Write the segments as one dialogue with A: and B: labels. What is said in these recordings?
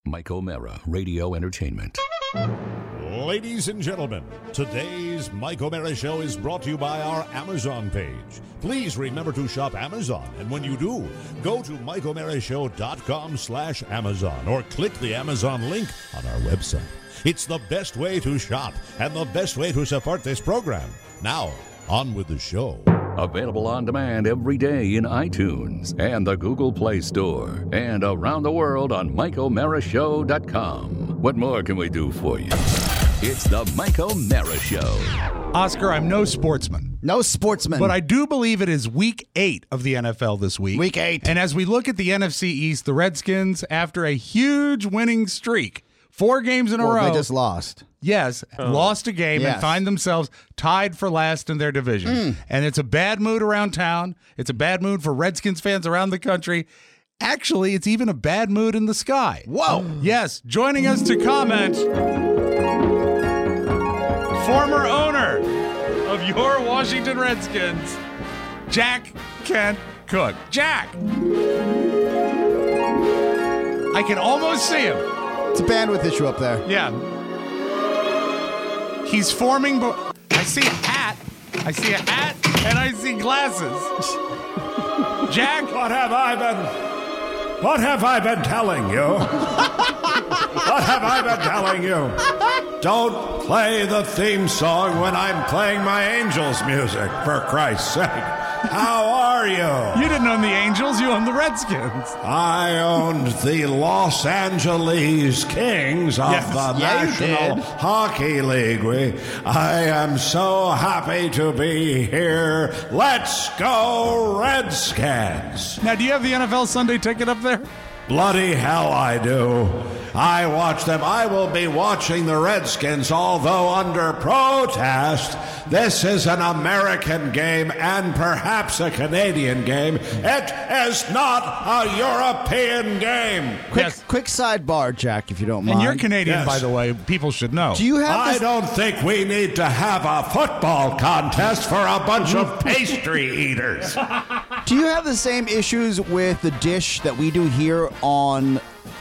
A: Mike O'Mara, Radio Entertainment.
B: Ladies and gentlemen, today's Mike O'Mara Show is brought to you by our Amazon page. Please remember to shop Amazon, and when you do, go to MikeO'MaraShow.com/Amazon or click the Amazon link on our website. It's the best way to shop and the best way to support this program. Now, on with the show.
A: Available on demand every day in iTunes and the Google Play Store and around the world on MikeO'MaraShow.com. What more can we do for you? It's the Mike O'Mara Show.
C: Oscar, I'm no sportsman.
D: No sportsman.
C: But I do believe it is week 8 of the NFL this week.
D: Week 8.
C: And as we look at the NFC East, the Redskins, after a huge winning streak, 4 games in a row.
D: They just lost.
C: Yes, lost a game
D: Yes.
C: and find themselves tied for last in their division. And it's a bad mood around town. It's a bad mood for Redskins fans around the country. Actually, it's even a bad mood in the sky.
D: Whoa.
C: Yes, joining us to comment, former owner of your Washington Redskins, Jack Kent Cooke. Jack! I can almost see him.
D: It's a bandwidth issue up there.
C: Yeah. He's forming, I see a hat. I see a hat, and I see glasses. Jack?
B: What have I been telling you? What have I been telling you? Don't play the theme song when I'm playing my Angels music, for Christ's sake. How are you?
C: You didn't own the Angels, you owned the Redskins.
B: I owned the Los Angeles Kings of the National Hockey League. I am so happy to be here. Let's go, Redskins.
C: Now, do you have the NFL Sunday ticket up there?
B: Bloody hell I do. I watch them. I will be watching the Redskins, although under protest. This is an American game and perhaps a Canadian game. It is not a European game.
D: Quick sidebar, Jack, if you don't mind.
C: And you're Canadian,
B: Yes.
C: by the way. People should know.
D: Do you have
B: I
D: this?
B: don't think we need to have a football contest for a bunch of pastry eaters.
D: Do you have the same issues with the dish that we do here on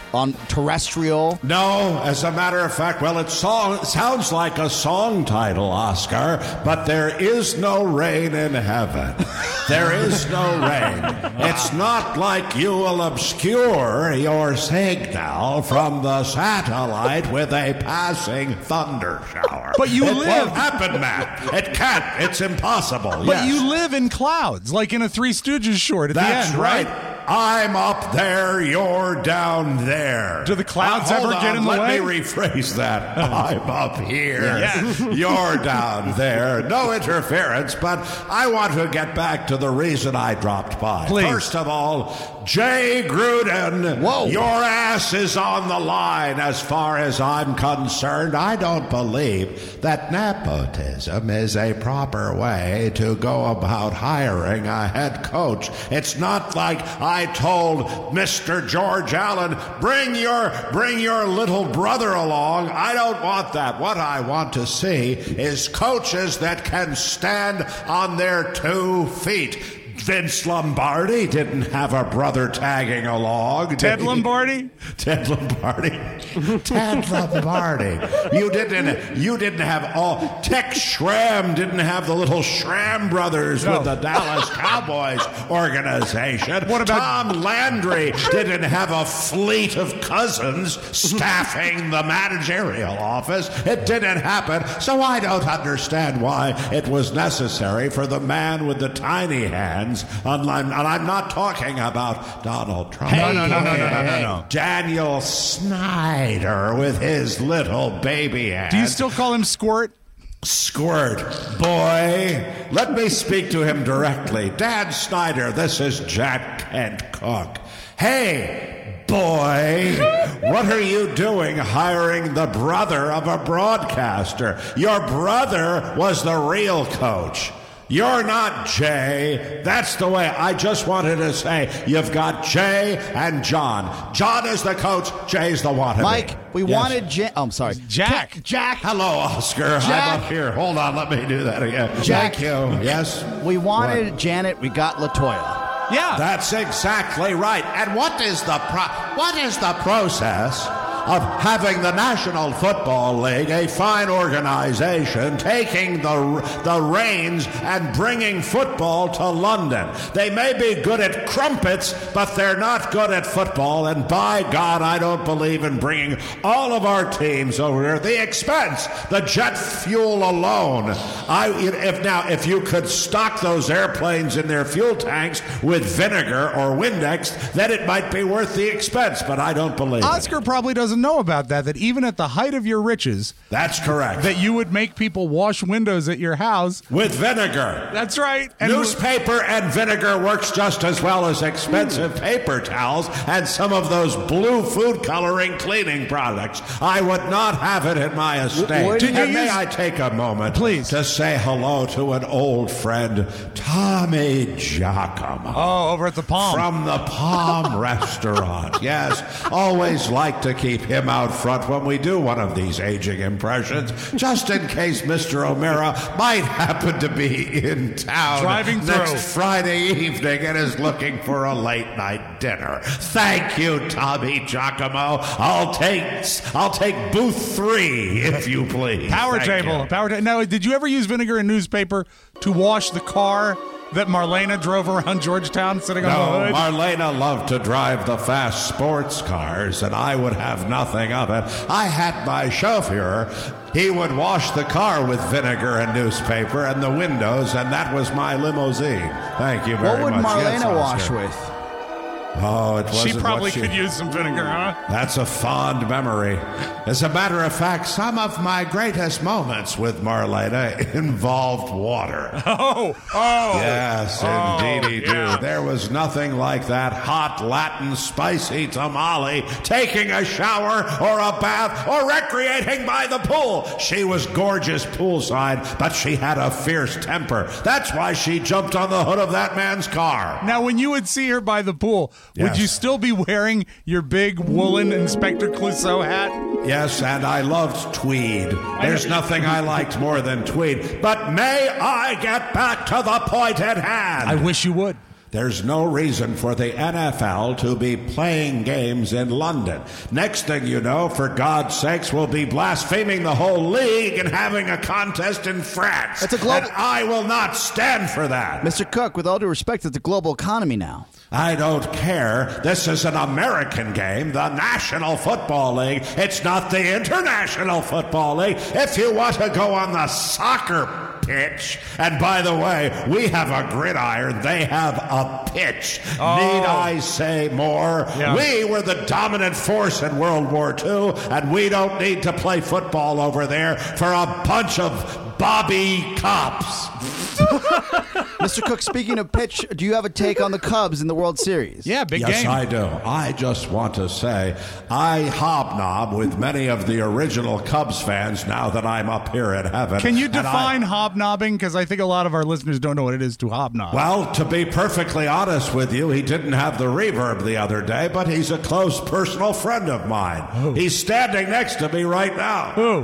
D: terrestrial?
B: No, as a matter of fact, well, it sounds like a song title, Oscar, but there is no rain in heaven. There is no rain. It's not like you will obscure your signal from the satellite with a passing thunder shower.
C: But you
B: it
C: live-
B: won't happen, Matt. It can't. It's impossible.
C: But
B: yes.
C: you live in clouds, like in a Three Stooges short at
B: That's
C: the end,
B: right. I'm up there, you're down there.
C: Do the clouds ever get in the way?
B: Let me rephrase that. I'm up here.
C: Yes.
B: You're down there. No interference, but I want to get back to the reason I dropped by.
C: Please.
B: First of all, Jay Gruden,
D: Whoa.
B: your ass is on the line as far as I'm concerned. I don't believe that nepotism is a proper way to go about hiring a head coach. It's not like I told Mr. George Allen, bring your little brother along. I don't want that. What I want to see is coaches that can stand on their 2 feet. Vince Lombardi didn't have a brother tagging along.
C: Ted Lombardi?
B: Ted Lombardi. Ted Lombardi. You didn't have all. Tex Schramm didn't have the little Schramm brothers with the Dallas Cowboys organization.
C: What about
B: Tom Landry? Didn't have a fleet of cousins staffing the managerial office. It didn't happen. So I don't understand why it was necessary for the man with the tiny hands. And I'm not talking about Donald Trump.
C: No.
B: Daniel Snyder with his little baby hands.
C: Do you still call him Squirt?
B: Squirt, boy. Let me speak to him directly. Dan Snyder, this is Jack Kent Cooke. Hey, boy, what are you doing hiring the brother of a broadcaster? Your brother was the real coach. You're not Jay. That's the way. I just wanted to say you've got Jay and John. John is the coach. Jay's the wannabe.
D: Mike, we wanted I'm sorry.
C: Jack.
D: Jack.
B: Hello, Oscar.
D: Jack.
B: I'm up here. Hold on. Let me do that again.
D: Jack.
B: Thank you. Yes?
D: We wanted Janet. We got LaToya.
C: Yeah.
B: That's exactly right. And what is the process of having the National Football League, a fine organization, taking the reins and bringing football to London. They may be good at crumpets, but they're not good at football. And by God, I don't believe in bringing all of our teams over here. The expense, the jet fuel alone. If you could stock those airplanes in their fuel tanks with vinegar or Windex, then it might be worth the expense. But I don't believe
C: Oscar probably doesn't know about that even at the height of your riches.
B: That's correct.
C: That you would make people wash windows at your house
B: with vinegar.
C: That's right. And
B: newspaper and vinegar works just as well as expensive paper towels and some of those blue food coloring cleaning products. I would not have it in my estate. May I take a moment,
C: please,
B: to say hello to an old friend, Tommy Giacomo.
C: Oh, over at the Palm.
B: From the Palm Restaurant. Yes, always like to keep him out front when we do one of these aging impressions, just in case Mr. O'Mara might happen to be in town
C: driving
B: next Friday evening and is looking for a late night dinner. Thank you, Tommy Giacomo. I'll take booth 3, if you please.
C: Power table. Now, did you ever use vinegar and newspaper to wash the car that Marlena drove around Georgetown sitting on the hood?
B: Marlena loved to drive the fast sports cars, and I would have nothing of it. I had my chauffeur. He would wash the car with vinegar and newspaper and the windows, and that was my limousine. Thank you very much.
D: What would Marlena
B: Yes,
D: wash with?
B: Oh, it wasn't.
C: She probably could use some vinegar, huh?
B: That's a fond memory. As a matter of fact, some of my greatest moments with Marlena involved water.
C: Oh.
B: Yes, indeed,
C: yeah.
B: There was nothing like that hot Latin spicy tamale, taking a shower or a bath or recreating by the pool. She was gorgeous poolside, but she had a fierce temper. That's why she jumped on the hood of that man's car.
C: Now, when you would see her by the pool, would you still be wearing your big woolen Inspector Clouseau hat?
B: Yes, and I loved tweed. There's nothing I liked more than tweed. But may I get back to the point at hand?
C: I wish you would.
B: There's no reason for the NFL to be playing games in London. Next thing you know, for God's sakes, we'll be blaspheming the whole league and having a contest in France.
D: It's a global...
B: And I will not stand for that.
D: Mr. Cook, with all due respect, it's a global economy now.
B: I don't care. This is an American game, the National Football League. It's not the International Football League. If you want to go on the soccer pitch, and by the way, we have a gridiron, they have a pitch.
C: Oh.
B: Need I say more?
C: Yeah.
B: We were the dominant force in World War II, and we don't need to play football over there for a bunch of Bobby cops.
D: Mr. Cook, speaking of pitch, do you have a take on the Cubs in the World Series?
C: Yeah, big game.
B: Yes, I do. I just want to say I hobnob with many of the original Cubs fans now that I'm up here in heaven.
C: Can you define hobnobbing? Because I think a lot of our listeners don't know what it is to hobnob.
B: Well, to be perfectly honest with you, he didn't have the reverb the other day, but he's a close personal friend of mine.
C: Oh.
B: He's standing next to me right now.
C: Who?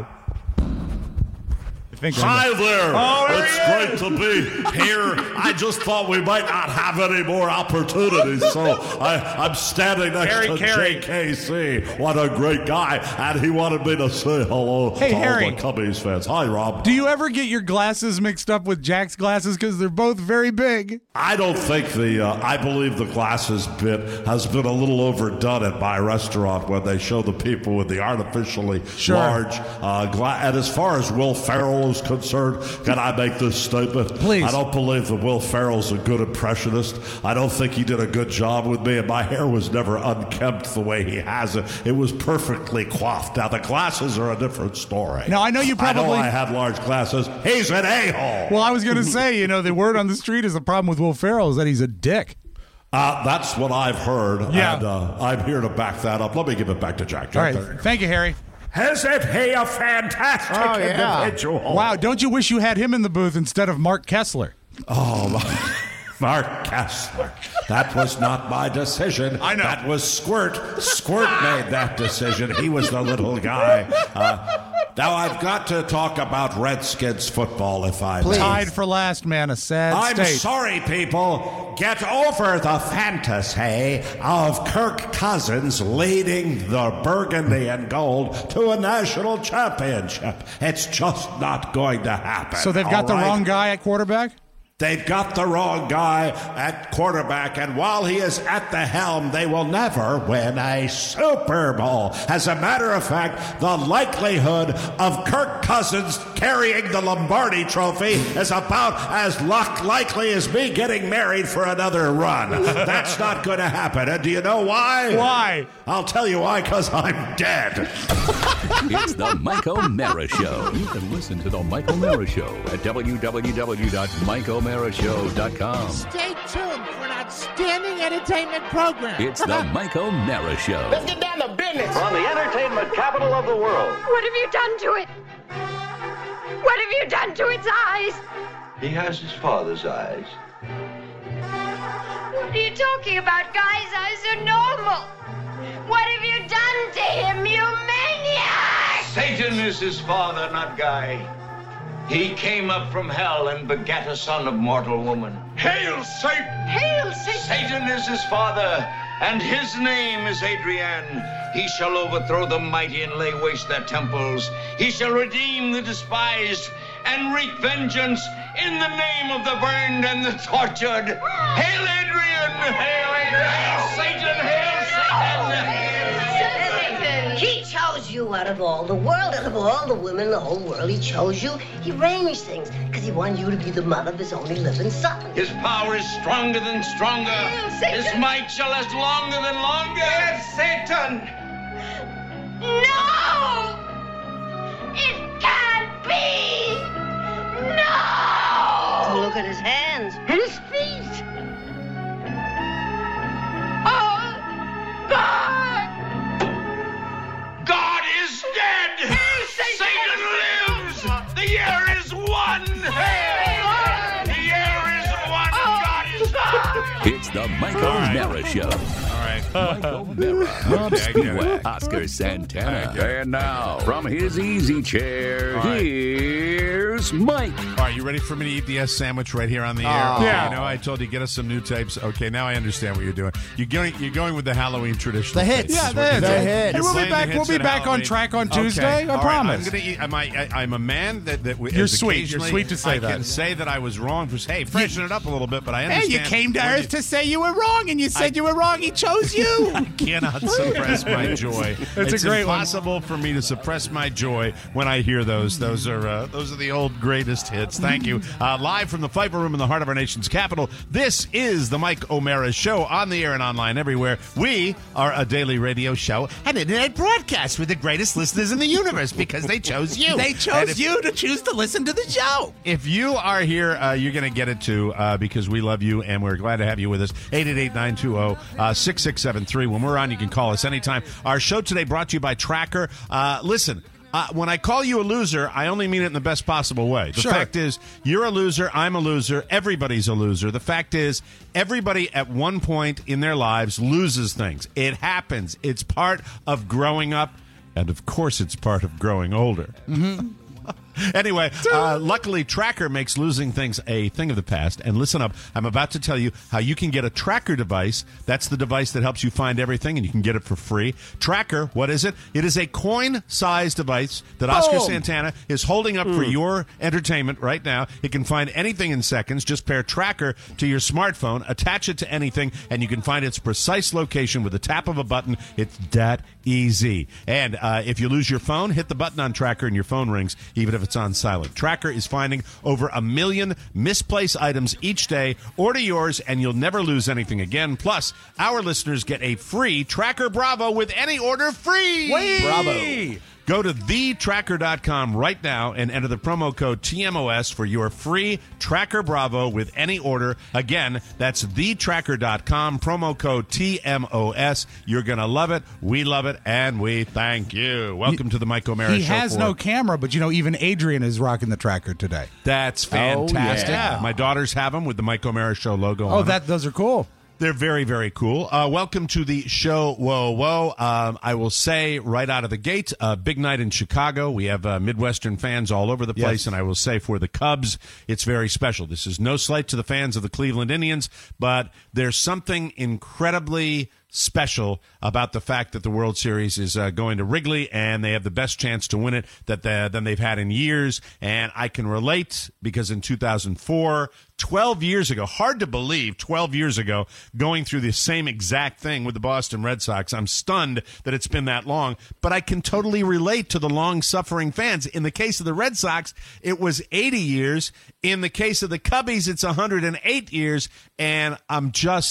E: Hi there.
C: Oh,
E: it's great to be here. I just thought we might not have any more opportunities, so I'm standing next to JKC. What a great guy. And he wanted me to say hello to
C: Harry.
E: all the Cubbies fans. Hi, Rob.
C: Do you ever get your glasses mixed up with Jack's glasses because they're both very big?
E: I don't think I believe the glasses bit has been a little overdone at my restaurant when they show the people with the artificially large glass. And as far as Will Ferrell is concerned, can I make this statement?
C: Please.
E: I don't believe that Will Ferrell's a good impressionist. I don't think he did a good job with me, and my hair was never unkempt the way he has it. It was perfectly coiffed. Now, the glasses are a different story.
C: Now, I know you probably...
E: I know I had large glasses. He's an a-hole.
C: Well, I was going to say, the word on the street is the problem with Will Ferrell is that he's a dick.
E: That's what I've heard,
C: yeah.
E: And I'm here to back that up. Let me give it back to Jack.
C: All right. Thank you, Harry.
B: Isn't he a fantastic individual?
C: Wow, don't you wish you had him in the booth instead of Mark Kessler?
B: Oh, Mark Kessler. That was not my decision.
C: I know.
B: That was Squirt. Squirt made that decision. He was the little guy. Now, I've got to talk about Redskins football, if I may.
C: Tied for last, man. A sad
B: I'm
C: state.
B: sorry, people. Get over the fantasy of Kirk Cousins leading the Burgundy and Gold to a national championship. It's just not going to happen.
C: So they've got the wrong guy at quarterback?
B: They've got the wrong guy at quarterback, and while he is at the helm, they will never win a Super Bowl. As a matter of fact, the likelihood of Kirk Cousins carrying the Lombardi Trophy is about as likely as me getting married for another run. That's not going to happen. And do you know why?
C: Why?
B: I'll tell you why, because I'm dead.
A: It's the Mike O'Mara Show. You can listen to the Mike O'Mara Show at www.mikeomarashow.com.
F: Stay tuned for an outstanding entertainment program.
A: It's the Mike O'Mara Show.
G: Let's get down to business.
H: From the entertainment capital of the world.
I: What have you done to it? What have you done to its eyes?
H: He has his father's eyes.
I: What are you talking about? Guy's eyes are normal. What have you done to him, you maniac?
J: Satan is his father, not Guy. He came up from hell and begat a son of mortal woman. Hail, Satan!
I: Hail, Satan!
J: Satan is his father, and his name is Adrian. He shall overthrow the mighty and lay waste their temples. He shall redeem the despised and wreak vengeance in the name of the burned and the tortured. Hail, Adrian! Hail, Adrian! Hail, Satan! Hail, Satan!
K: He chose you out of all the world, out of all the women in the whole world. He chose you. He arranged things because he wanted you to be the mother of his only living son.
J: His power is stronger than stronger. His might shall last longer than longer. Yes, Satan!
I: No! It can't be! No!
K: Look at his hands and his feet.
I: Oh, God!
J: God is dead! Satan lives! The year is won! The year is won! God is gone!
A: It's the Mike O'Mara Show.
C: All right.
A: Mike O'Mara, Rob Stewart, Oscar Santana. And now, from his easy chair, here's Mike.
L: All right, you ready for me to eat the S sandwich right here on the air?
C: Yeah.
L: You know, I told you, get us some new types. Okay, now I understand what you're doing. You're going with the Halloween traditional.
D: The hits.
L: tapes,
C: Yeah,
L: is what you're
C: the
L: doing.
C: hits.
L: You're
C: We'll be
L: playing
C: back-
L: the hits
C: we'll be
L: at
C: back on
L: Halloween.
C: track on
L: Okay.
C: Tuesday, I
L: All right,
C: promise.
L: I'm gonna eat. I'm a man that
C: You're
L: is
C: sweet. You're
L: occasionally-
C: sweet to say
L: I
C: that.
L: can say that I was wrong. For, hey, freshen it up a little bit, but I
C: Hey,
L: understand.
C: you came to
L: when
C: Earth to say you were wrong, and you said you were wrong. He chose you.
L: I cannot suppress my joy.
C: It's a great one.
L: impossible for me to suppress my joy when I hear those. Those are the old greatest hits. Thank you. Live from the Pfeiffer Room in the heart of our nation's capital, this is the Mike O'Mara Show, on the air and online everywhere. We are a daily radio show, an internet broadcast with the greatest listeners in the universe because they chose you.
C: They chose you to choose to listen to the show.
L: If you are here, you're going to get it too because we love you and we're glad to have you with us. 888-920-6673. When we're on, you can call us anytime. Our show today brought to you by Tracker. Listen. When I call you a loser, I only mean it in the best possible way. The fact is, you're a loser, I'm a loser, everybody's a loser. The fact is, everybody at one point in their lives loses things. It happens. It's part of growing up, and of course it's part of growing older. Mm-hmm. Anyway, luckily, Tracker makes losing things a thing of the past. And listen up, I'm about to tell you how you can get a Tracker device. That's the device that helps you find everything, and you can get it for free. Tracker, what is it? It is a coin-sized device that Oscar Santana is holding up for your entertainment right now. It can find anything in seconds. Just pair Tracker to your smartphone, attach it to anything, and you can find its precise location with the tap of a button. It's that easy. And if you lose your phone, hit the button on Tracker and your phone rings, even if it's on silent. Tracker is finding over 1 million misplaced items each day. Order yours and you'll never lose anything again. Plus, our listeners get a free Tracker Bravo with any order free.
D: Bravo.
L: Go to thetracker.com right now and enter the promo code TMOS for your free Tracker Bravo with any order. Again, that's thetracker.com, promo code TMOS. You're going to love it. We love it, and we thank you. Welcome to the Mike O'Mara Show.
C: He has no camera, but, even Adrian is rocking the Tracker today.
L: That's fantastic.
C: yeah.
L: My daughters have them with the Mike O'Mara Show logo on them.
C: Those are cool.
L: They're very, very cool. Welcome to the show. Whoa, whoa. I will say right out of the gate, big night in Chicago. We have Midwestern fans all over the place, and I will say for the Cubs, it's very special. This is no slight to the fans of the Cleveland Indians, but there's something incredibly special about the fact that the World Series is going to Wrigley, and they have the best chance to win it than they've had in years. And I can relate because in 2004, 12 years ago, hard to believe, 12 years ago, going through the same exact thing with the Boston Red Sox. I'm stunned that it's been that long, but I can totally relate to the long-suffering fans. In the case of the Red Sox, it was 80 years. In the case of the Cubbies, it's 108 years, and I'm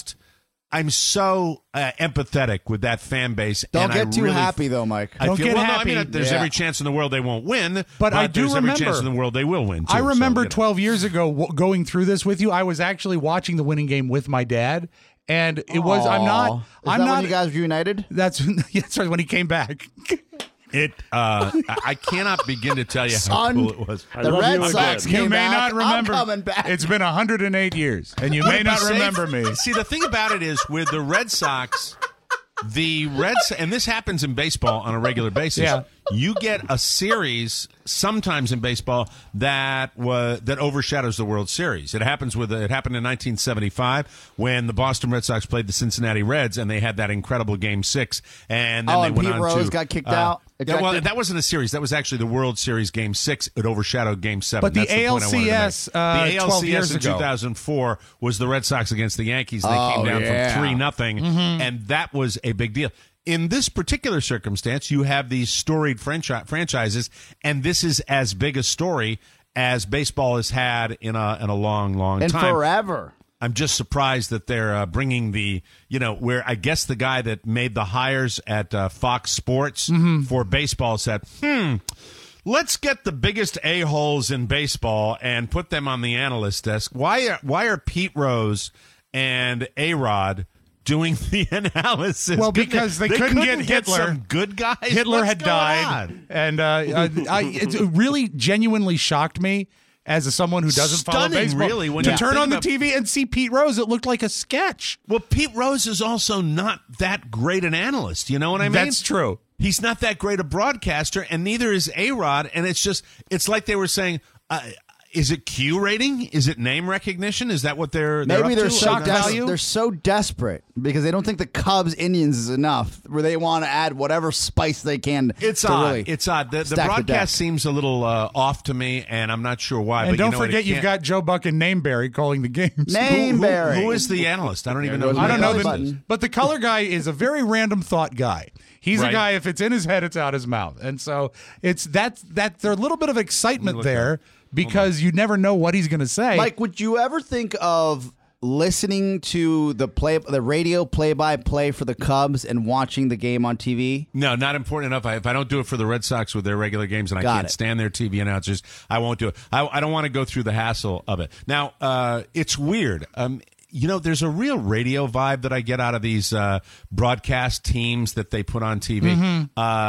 L: so empathetic with that fan base.
D: Don't get too happy, though, Mike.
C: Don't get happy.
L: There's every chance in the world they won't win,
C: but I do
L: there's
C: remember
L: every chance in the world they will win, too.
C: I remember 12 years ago going through this with you. I was actually watching the winning game with my dad, and it was. I'm not.
D: When you guys reunited?
C: That's right, when he came back.
L: I cannot begin to tell you how cool it was.
D: The Red Sox came
C: You may
D: back.
C: not remember.
D: I'm coming back.
C: It's been 108 years, and you may not remember me.
L: See, the thing about it is with the Red Sox, and this happens in baseball on a regular basis.
C: Yeah.
L: You get a series sometimes in baseball that overshadows the World Series. It happened in 1975 when the Boston Red Sox played the Cincinnati Reds, and they had that incredible Game 6. And then they went
D: Pete
L: on
D: Rose
L: to
D: got kicked out.
L: Well, that wasn't a series. That was actually the World Series Game 6. It overshadowed Game 7.
C: But
L: That's
C: the
L: point I wanted to make.
C: ALCS,
L: the
C: 12
L: ALCS
C: years
L: in
C: ago.
L: 2004 was the Red Sox against the Yankees. And they came down from 3-0, and that was a big deal. In this particular circumstance, you have these storied franchises, and this is as big a story as baseball has had in a long, long time.
D: And forever.
L: I'm just surprised that they're bringing where I guess the guy that made the hires at Fox Sports for baseball said, let's get the biggest a-holes in baseball and put them on the analyst desk. Why are Pete Rose and A-Rod doing the analysis?
C: Well, because they couldn't get Hitler.
L: Some good guys.
C: Hitler had died, and it really genuinely shocked me as someone who doesn't follow baseball.
L: Really, when
C: to
L: you
C: turn
L: think
C: on the TV and see Pete Rose, it looked like a sketch.
L: Well, Pete Rose is also not that great an analyst. You know what I mean?
C: That's true.
L: He's not that great a broadcaster, and neither is A-Rod. And it's like they were saying, is it Q rating? Is it name recognition? Is that what they're
D: Maybe
L: up
D: they're
L: to?
D: so
C: value?
D: they're so desperate because they don't think the Cubs Indians is enough, where they want to add whatever spice they can.
L: It's
D: to
L: odd.
D: Really
L: It's odd. The
D: stack
L: broadcast seems a little off to me, and I'm not sure why.
C: And
L: but
C: don't
L: you know
C: forget, you've got Joe Buck and Nameberry calling the games.
D: Nameberry.
L: Who is the analyst? I don't even know.
C: I don't know.
D: button.
C: But the color guy is a very random thought guy. He's
L: Right.
C: a guy, if it's in his head, it's out his mouth. And so it's there's a little bit of excitement there because you never know what he's going to say.
D: Mike, would you ever think of listening to the radio play-by-play for the Cubs and watching the game on TV?
L: No, not important enough. If I don't do it for the Red Sox with their regular games and I can't stand their TV announcers, I won't do it. I don't want to go through the hassle of it. Now, it's weird. There's a real radio vibe that I get out of these broadcast teams that they put on TV.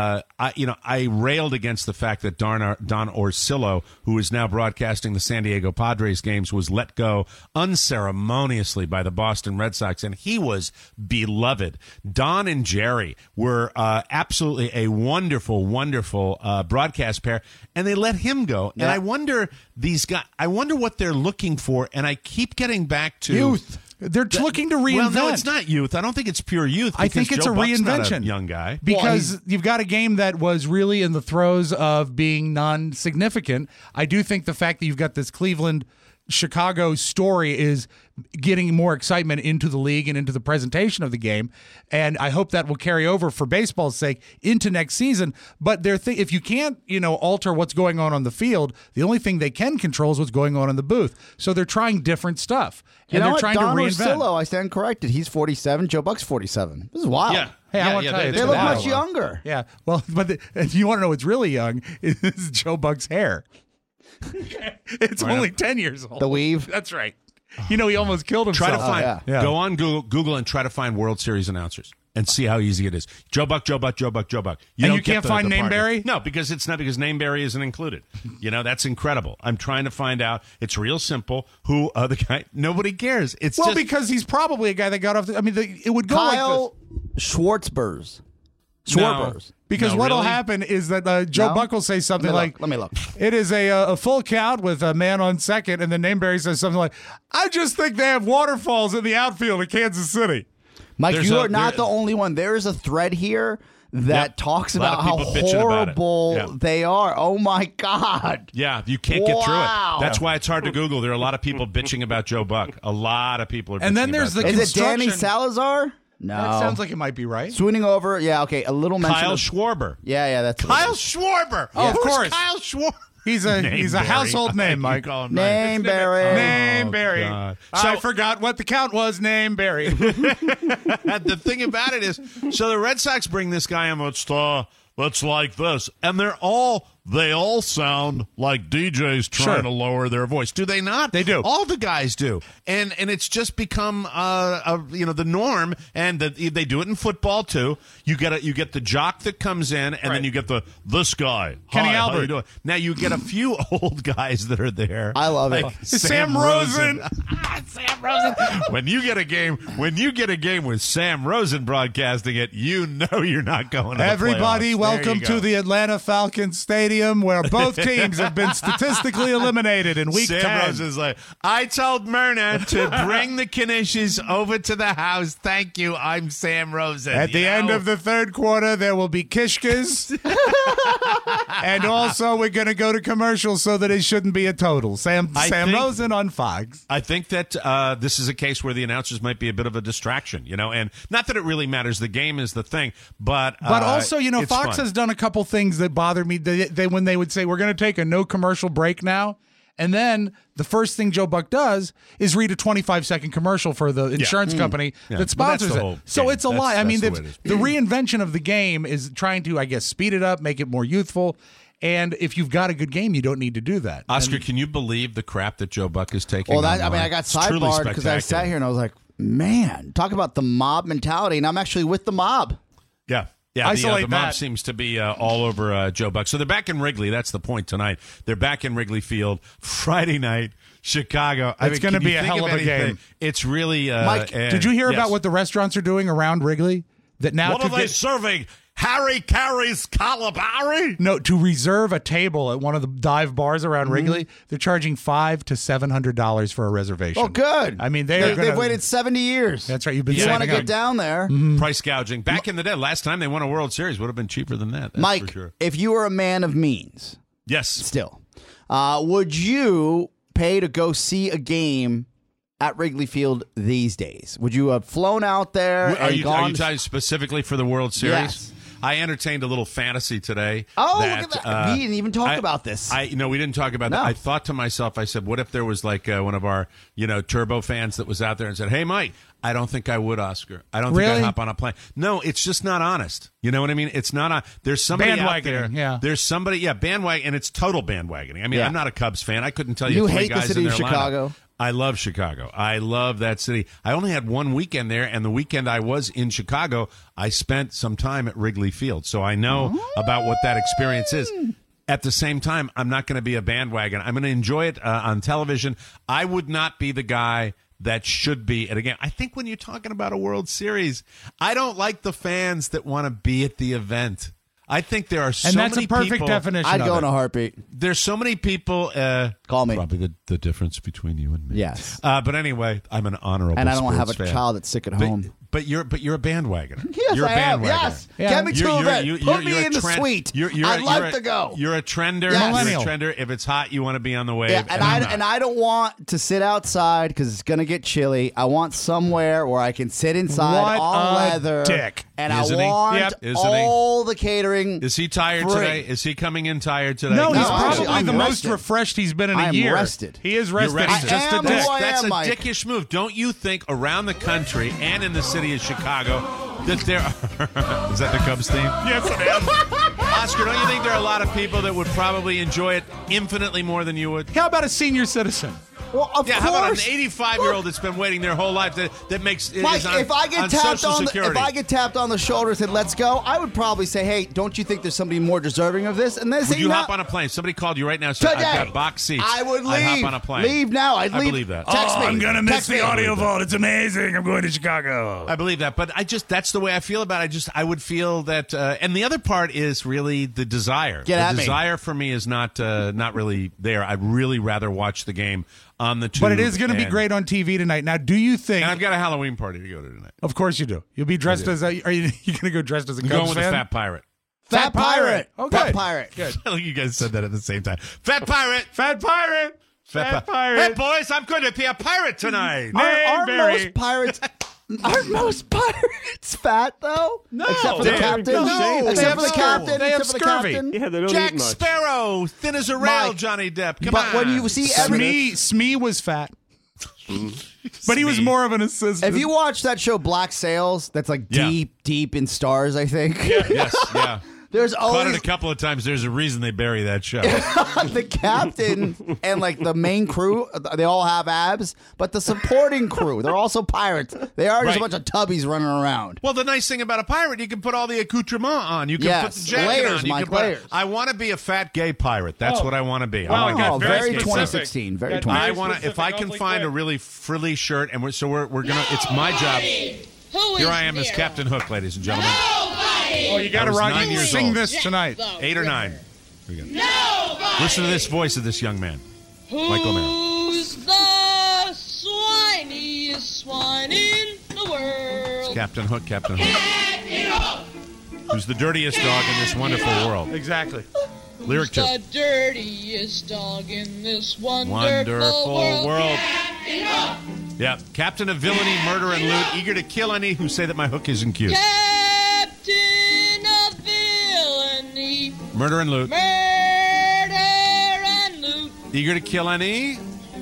L: I railed against the fact that Don Orsillo, who is now broadcasting the San Diego Padres games, was let go unceremoniously by the Boston Red Sox, and he was beloved. Don and Jerry were absolutely a wonderful, wonderful broadcast pair, and they let him go. Yeah. And I wonder what they're looking for, and I keep getting back to
D: youth.
C: They're looking to reinvent.
L: Well, no, it's not youth. I don't think it's pure youth.
C: I think it's
L: Joe
C: a
L: Buck's
C: reinvention.
L: Not a young guy.
C: Because you've got a game that was really in the throes of being non-significant. I do think the fact that you've got this Cleveland-Chicago story is getting more excitement into the league and into the presentation of the game. And I hope that will carry over for baseball's sake into next season. But if you can't, alter what's going on the field, the only thing they can control is what's going on in the booth. So they're trying different stuff. And they're trying
D: Don
C: to reinvent.
D: Orsillo, I stand corrected. He's 47. Joe Buck's 47. This is wild.
L: Yeah.
C: Hey, I want to tell you,
D: they look much younger.
C: Yeah. Well, but you want to know what's really young is Joe Buck's hair. It's only 10 years old.
D: The weave.
C: That's right. He almost killed himself.
L: Try to find. Go on Google and try to find World Series announcers. and see how easy it is. Joe Buck. You
C: can't find Nameberry?
L: No, because Nameberry isn't included. That's incredible. I'm trying to find out. It's real simple. Who the guy? Nobody cares. It's
C: because he's probably a guy that got off. It would go
D: Kyle
C: like this.
D: Schwartzberg.
C: Because what'll happen is that Joe Buck will say something
D: let me look.
C: It is a full count with a man on second, and then Nameberry says something like, I just think they have waterfalls in the outfield in Kansas City.
D: Mike, you are not the only one. There is a thread here that talks about how horrible they are. Oh, my God.
L: Yeah, you can't get through it. That's why it's hard to Google. There are a lot of people bitching about Joe Buck. A lot of people are bitching
C: And then there's
L: about
D: Is it Danny Salazar? No.
C: That sounds like it might be right.
D: Swooning over. Yeah, okay. A little mention.
L: Kyle Schwarber.
D: Yeah, that's
L: Kyle Schwarber.
C: Oh, of course.
L: Kyle Schwarber.
C: He's a household name, Mike.
D: Nameberry.
C: Nameberry. So I forgot what the count was. Nameberry.
L: The thing about it is, so the Red Sox bring this guy in. Let's like this, and they all sound like DJs trying to lower their voice. Do they not?
C: They do.
L: All the guys do, and it's just become the norm. And they do it in football too. You get the jock that comes in, and then you get this guy,
C: Kenny
L: Albert.
C: Albert.
L: How you doing? Now you get a few old guys that are there.
D: I love it.
C: Sam Rosen.
L: Sam Rosen. When you get a game with Sam Rosen broadcasting it, you know you're not going to
C: Everybody,
L: the
C: welcome to the Atlanta Falcons Stadium, where both teams have been statistically eliminated in Week 10.
L: Sam Rosen's like, I told Myrna to bring the Knishes over to the house. Thank you. I'm Sam Rosen.
C: At the end of the third quarter, there will be Kishkas. And also, we're going to go to commercial so that it shouldn't be a total. Sam Rosen on Fox.
L: I think that this is a case where the announcers might be a bit of a distraction, and not that it really matters. The game is the thing, but
C: also, Fox has done a couple things that bother me. When they would say, we're going to take a no commercial break now. And then the first thing Joe Buck does is read a 25-second commercial for the insurance company that sponsors it. So it's a lie. I mean, the reinvention of the game is trying to, I guess, speed it up, make it more youthful. And if you've got a good game, you don't need to do that.
L: Oscar, can you believe the crap that Joe Buck is taking?
D: Well, I got sidebarred because I sat here and I was like, man, talk about the mob mentality. And I'm actually with the mob.
L: Yeah. Yeah, the mob seems to be all over Joe Buck. So they're back in Wrigley. That's the point tonight. They're back in Wrigley Field Friday night, Chicago.
C: It's going to be a hell of a game.
L: It's really
C: Mike, did you hear about what the restaurants are doing around Wrigley?
L: What are they serving? Harry Carey's calamari?
C: No, to reserve a table at one of the dive bars around Wrigley, they're charging $500 to $700 for a reservation.
D: Oh, good.
C: I mean,
D: they've waited 70 years.
C: That's right. You
D: want to get down there.
L: Price gouging. Back in the day, last time they won a World Series would have been cheaper than that. That's
D: Mike,
L: for sure.
D: If you were a man of means,
L: yes,
D: still, would you pay to go see a game at Wrigley Field these days? Would you have flown out there?
L: Are you talking specifically for the World Series?
D: Yes.
L: I entertained a little fantasy today.
D: Oh, look at that. We didn't even talk about this.
L: No, we didn't talk about that. I thought to myself, I said, what if there was like one of our, Turbo fans that was out there and said, hey, Mike, I don't think I would, Oscar. I don't think I'd hop on a plane. No, it's just not honest. You know what I mean? It's not on. There's somebody out there.
C: Yeah.
L: There's somebody, bandwagon, and it's total bandwagoning. I mean, I'm not a Cubs fan. I couldn't tell you three
D: hate
L: guys
D: the city
L: in
D: of
L: their
D: Chicago.
L: lineup. I love Chicago. I love that city. I only had one weekend there, and the weekend I was in Chicago, I spent some time at Wrigley Field. So I know about what that experience is. At the same time, I'm not going to be a bandwagon. I'm going to enjoy it on television. I would not be the guy that should be at a game. I think when you're talking about a World Series, I don't like the fans that want to be at the event. I think there are so many people.
C: And that's a perfect definition
D: I'd
C: of
D: go
C: it.
D: in a heartbeat.
L: There's so many people.
D: Call me.
L: Probably the difference between you and me.
D: Yes.
L: But anyway, I'm an honorable
D: and I don't have a
L: fan.
D: child that's sick at home.
L: But you're a bandwagoner.
D: Yes,
L: you're a
D: I am.
L: bandwagoner.
D: Yes. Get me to it. Put me in the
L: trend,
D: suite. I'd like to go.
L: You're a trender.
D: Yes.
L: You're a trender. If it's hot, you want to be on the wave.
D: Yeah, and I don't want to sit outside because it's going to get chilly. I want somewhere where I can sit inside on leather.
C: Dick.
D: And
L: Isn't
D: I want all the catering.
L: Is he tired today? Is he coming in tired today?
C: No, he's
D: actually,
C: probably
D: I'm
C: the
D: rested.
C: most refreshed he's been in
D: I
C: a year.
D: am rested.
C: He is rested.
L: You're
C: He's
L: rested.
C: just a
D: I am
C: dick.
D: who I
L: That's
D: am,
L: a
D: Mike.
L: dickish move. Don't you think around the country and in the city of Chicago that there are... Is that the Cubs theme?
C: Yes, it is.
L: Oscar, don't you think there are a lot of people that would probably enjoy it infinitely more than you would?
C: How about a senior citizen?
D: Well, of
L: How about an
D: course.
L: 85-year-old that's been waiting their whole life that makes
D: Mike,
L: is on,
D: if I get
L: on
D: tapped
L: Social
D: on
L: Security?
D: if I get tapped on the shoulder and said, "Let's go," I would probably say, "Hey, don't you think there's somebody more deserving of this?" And then
L: Would
D: say,
L: you
D: "No."
L: hop on a plane? Somebody called you right now and said,
D: Today,
L: I've got box seats.
D: I would leave.
L: I'd hop on a plane.
D: Leave now. I'd
L: I
D: leave.
L: believe that.
D: Text me.
C: I'm gonna miss
D: Text
C: the
D: me.
C: audio vault. It's amazing. I'm going to Chicago.
L: I believe that, but that's the way I feel about it. I would feel that, and the other part is really the desire.
D: Get at
L: the
D: me.
L: desire for me is not really there. I'd really rather watch the game on the tube.
C: But it is going to be
L: and-
C: great on TV tonight. Now, do you think?
L: And I've got a Halloween party to go to tonight.
C: Of course you do. You'll be dressed as a. Are you going to go dressed as a
L: I'm
C: Cubs
L: going with
C: fan?
L: the Fat Pirate.
D: Fat Pirate.
C: Oh,
D: Fat
C: good.
D: Pirate.
C: Good.
L: You guys said that at the same time. Fat Pirate.
C: Fat Pirate. Fat
L: Hey,
C: Pirate.
L: boys, I'm going to be a pirate tonight.
D: Aren't
C: Barry.
D: most pirates? Aren't most pirates fat though?
C: No.
D: except for the
C: They-
D: captain.
C: no.
D: Except for the captain.
C: They have
D: except for the
C: scurvy.
D: captain.
G: Yeah, they don't eat
L: Jack
G: much.
L: Sparrow, thin as a rail,
D: Mike.
L: Johnny Depp. Come
D: But
L: on.
D: when you see every,
C: Smee was fat. But he was more of an assistant.
D: if you watch that show Black Sails, that's like
L: Yeah.
D: deep in stars, I think.
L: Yes, yeah.
D: There's
L: Caught it
D: always
L: a couple of times. There's a reason they bury that show.
D: the captain and like the main crew, they all have abs, but the supporting crew, they're also pirates. They are just a
L: Right.
D: bunch of tubbies running around.
L: Well, the nice thing about a pirate, you can put all the accoutrement on. You can
D: Yes,
L: put the jacket
D: layers,
L: on. You
D: Mike,
L: can put,
D: layers.
L: I want to be a fat gay pirate. That's what I want to be.
C: Wow,
L: I
C: it
L: wanna
C: got
L: be
C: very
D: very
C: specific.
D: 2016. Very
C: Got
D: 2016.
L: I want to. If I can find a really frilly shirt, and we're gonna. It's my job. Here I am as Captain Hook, ladies and gentlemen.
C: Oh, you got to
L: I was
C: rock.
L: 9 years
C: Sing
L: old.
C: this tonight.
L: 8 or 9. Here we go. Listen to this voice of this young man, Michael O'Mara.
M: Who's the swiniest swine in the world?
L: Captain Hook, Captain Hook. Who's the dirtiest dog in this wonderful world?
C: Exactly.
L: Lyric
M: Who's
L: 2.
M: the dirtiest dog in this
L: Wonderful
M: world?
L: world. Yeah, Captain of villainy, murder, and loot, eager to kill any who say that my hook isn't cute.
M: Captain of villainy,
L: Murder and loot,
M: murder and loot,
L: eager to kill any.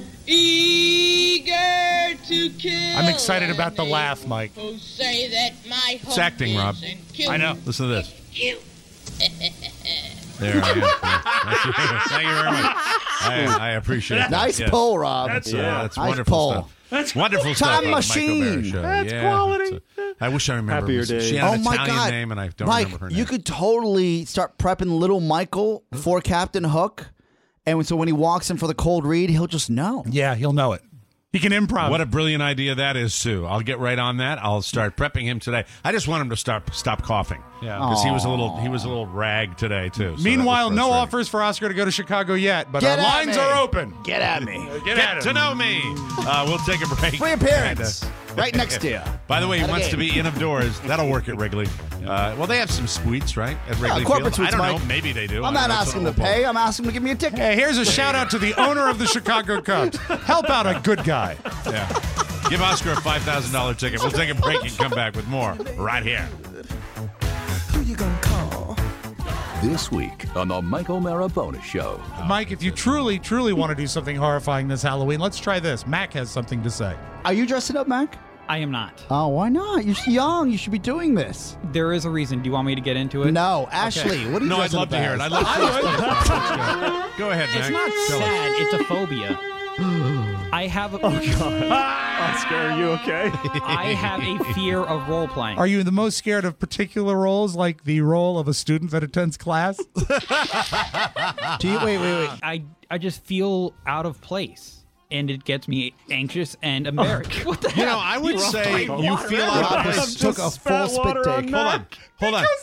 M: eager to kill.
C: I'm excited about the
M: any
C: laugh, Mike.
M: Who say that my hook
L: It's acting, Rob.
M: isn't cute.
C: I know.
L: Listen to this.
M: Cute.
L: There I am. Thank you very much. I appreciate that.
D: Nice
L: Yes.
D: pull, Rob.
L: That's
D: Nice
L: wonderful
D: pull.
L: stuff. That's wonderful
D: Time
L: stuff. on the Mike
D: machine.
L: O'Mara Show.
C: That's
L: Yeah,
C: quality.
L: I wish I remember.
G: Happier days.
L: She had
D: Oh
L: an
D: my
L: Italian
D: God,
L: name, and I don't
D: Mike,
L: remember her name.
D: you could totally start prepping little Michael for Captain Hook, and so when he walks in for the cold read, he'll just know.
C: Yeah, he'll know it. He can improv.
L: What a brilliant idea that is, Sue. I'll get right on that. I'll start prepping him today. I just want him to stop coughing.
C: Yeah.
L: Because he was a little rag today too. So
C: Meanwhile,
L: that was
C: no
L: frustrating.
C: offers for Oscar to go to Chicago yet, but
D: Get
C: our
D: at
C: lines
D: me.
C: are open.
D: Get at me.
L: Get to know me. We'll take a break.
D: Free appearance. Right next to you.
L: By the way, he
D: At a
L: wants to
D: game.
L: be in of doors. That'll work at Wrigley. Well, they have some suites, right? At Wrigley
D: corporate
L: Field.
D: suites,
L: I don't know.
D: Mike.
L: Maybe they do.
D: I'm not
L: That's
D: asking
L: what
D: to
L: we'll
D: pay. I'm asking him to give me a ticket.
C: Hey, here's a shout out to the owner of the Chicago Cubs. Help out a good guy.
L: Yeah. Give Oscar a $5,000 ticket. We'll take a break and come back with more right here.
A: Who you gonna call? This week on the Mike O'Mara Bonus Show.
C: Mike, if you truly want to do something horrifying this Halloween, let's try this. Mac has something to say.
D: Are you dressing up, Mac?
N: I am not.
D: Oh, why not? You're young. You should be doing this.
N: There is a reason. Do you want me to get into it?
D: No, Ashley. What are you
L: No, I'd
D: dressing
L: love
D: up
L: to hear it.
D: as?
L: I'd love to Go ahead, Mac.
N: It's not
L: Tell us.
N: sad. It's a phobia. I have a
G: Oscar, are you okay?
N: I have a fear of role playing.
C: Are you the most scared of particular roles, like the role of a student that attends class?
D: Do you, wait.
N: I just feel out of place. And it gets me anxious and embarrassed. What the hell?
L: You know, I would say you feel out of
D: Rob
L: place.
D: just took a full spit take.
L: Hold on.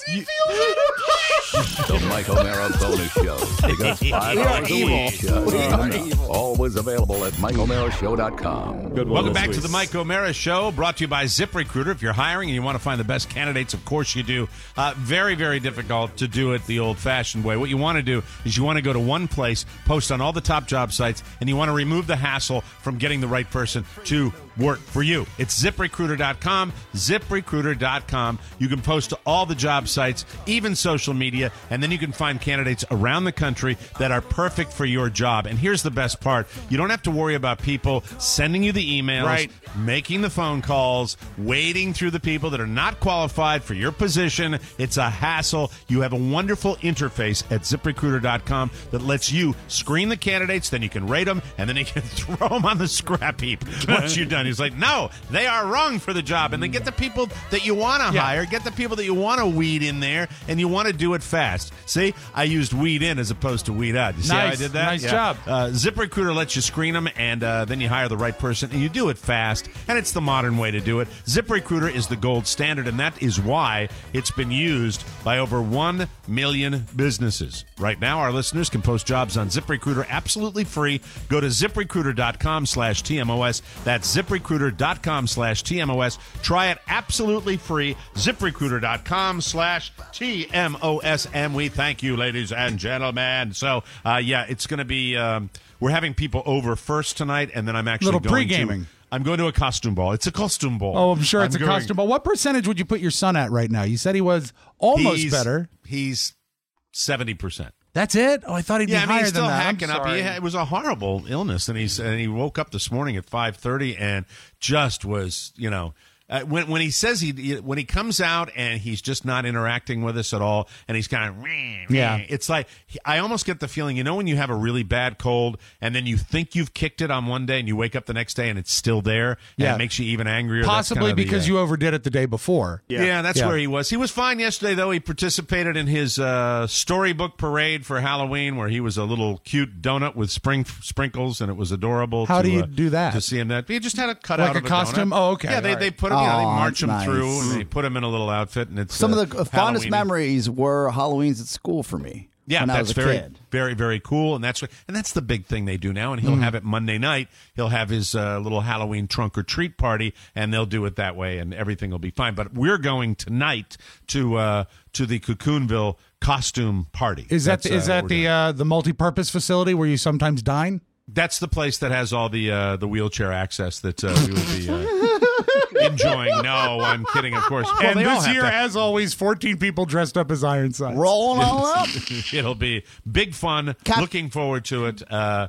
A: The Mike O'Mara Bonus Show. Because 5
D: We are
A: hours a
D: evil.
A: week.
D: We are
A: enough. Always available at MikeO'MaraShow.com.
G: Good one
L: Welcome
G: this
L: back
G: week.
L: to the Mike O'Mara Show, brought to you by ZipRecruiter. If you're hiring and you want to find the best candidates, of course you do. Very, very difficult to do it the old-fashioned way. What you want to do is you want to go to one place, post on all the top job sites, and you want to remove the hassle from getting the right person to work for you. It's ZipRecruiter.com, ZipRecruiter.com. You can post to all the job sites, even social media, and then you can find candidates around the country that are perfect for your job. And here's the best part. You don't have to worry about people sending you the emails, making the phone calls, wading through the people that are not qualified for your position. It's a hassle. You have a wonderful interface at ZipRecruiter.com that lets you screen the candidates, then you can rate them, and then you can throw them on the scrap heap once you're done. He's like, no, they are wrong for the job. And then get the people that you want to hire, get the people that you want to weed in there, and you want to do it fast. See, I used weed in as opposed to weed out. You see how I did that?
C: Nice job.
L: ZipRecruiter lets you screen them, and then you hire the right person, and you do it fast, and it's the modern way to do it. ZipRecruiter is the gold standard, and that is why it's been used by over 1 million businesses. Right now, our listeners can post jobs on ZipRecruiter absolutely free. Go to ZipRecruiter.com/TMOS. That's ZipRecruiter.com/TMOS. Try it absolutely free. ZipRecruiter.com/TMOS. And we thank you, ladies and gentlemen. So, it's going to be, we're having people over first tonight, and then I'm actually
C: pre-gaming.
L: I'm going to a costume ball. It's a costume ball.
C: Oh, I'm sure it's a costume ball. What percentage would you put your son at right now? You said he was almost better.
L: He's 70%.
C: That's it? Oh, I thought he'd be higher
L: he's still
C: than that.
L: hacking up. It was a horrible illness, and he woke up this morning at 5:30 and just was, when he says when he comes out and he's just not interacting with us at all, and he's kind of it's like I almost get the feeling, when you have a really bad cold and then you think you've kicked it on one day and you wake up the next day and it's still there, and it makes you even angrier.
C: Possibly because you overdid it the day before.
L: Yeah, that's where he was. He was fine yesterday, though. He participated in his storybook parade for Halloween, where he was a little cute donut with sprinkles, and it was adorable.
C: How do you do that?
L: To see him that he just had a cutout
C: like
L: of
C: a costume.
L: Donut.
C: Oh, okay.
L: Yeah, they put him. They march him through, and they put him in a little outfit, and it's
D: some of the fondest
L: Halloween-y.
D: memories were Halloweens at school for me.
L: Yeah,
D: when I
L: that's
D: was a
L: very,
D: kid.
L: very, very cool, and that's the big thing they do now. And he'll have it Monday night. He'll have his little Halloween trunk or treat party, and they'll do it that way, and everything will be fine. But we're going tonight to the Cocoonville costume party.
C: Is that the multi-purpose facility where you sometimes dine?
L: That's the place that has all the wheelchair access that we will be enjoying. No, I'm kidding, of course.
C: And this year, as always, 14 people dressed up as Ironsides.
D: Rolling all up.
L: It'll be big fun. Looking forward to it.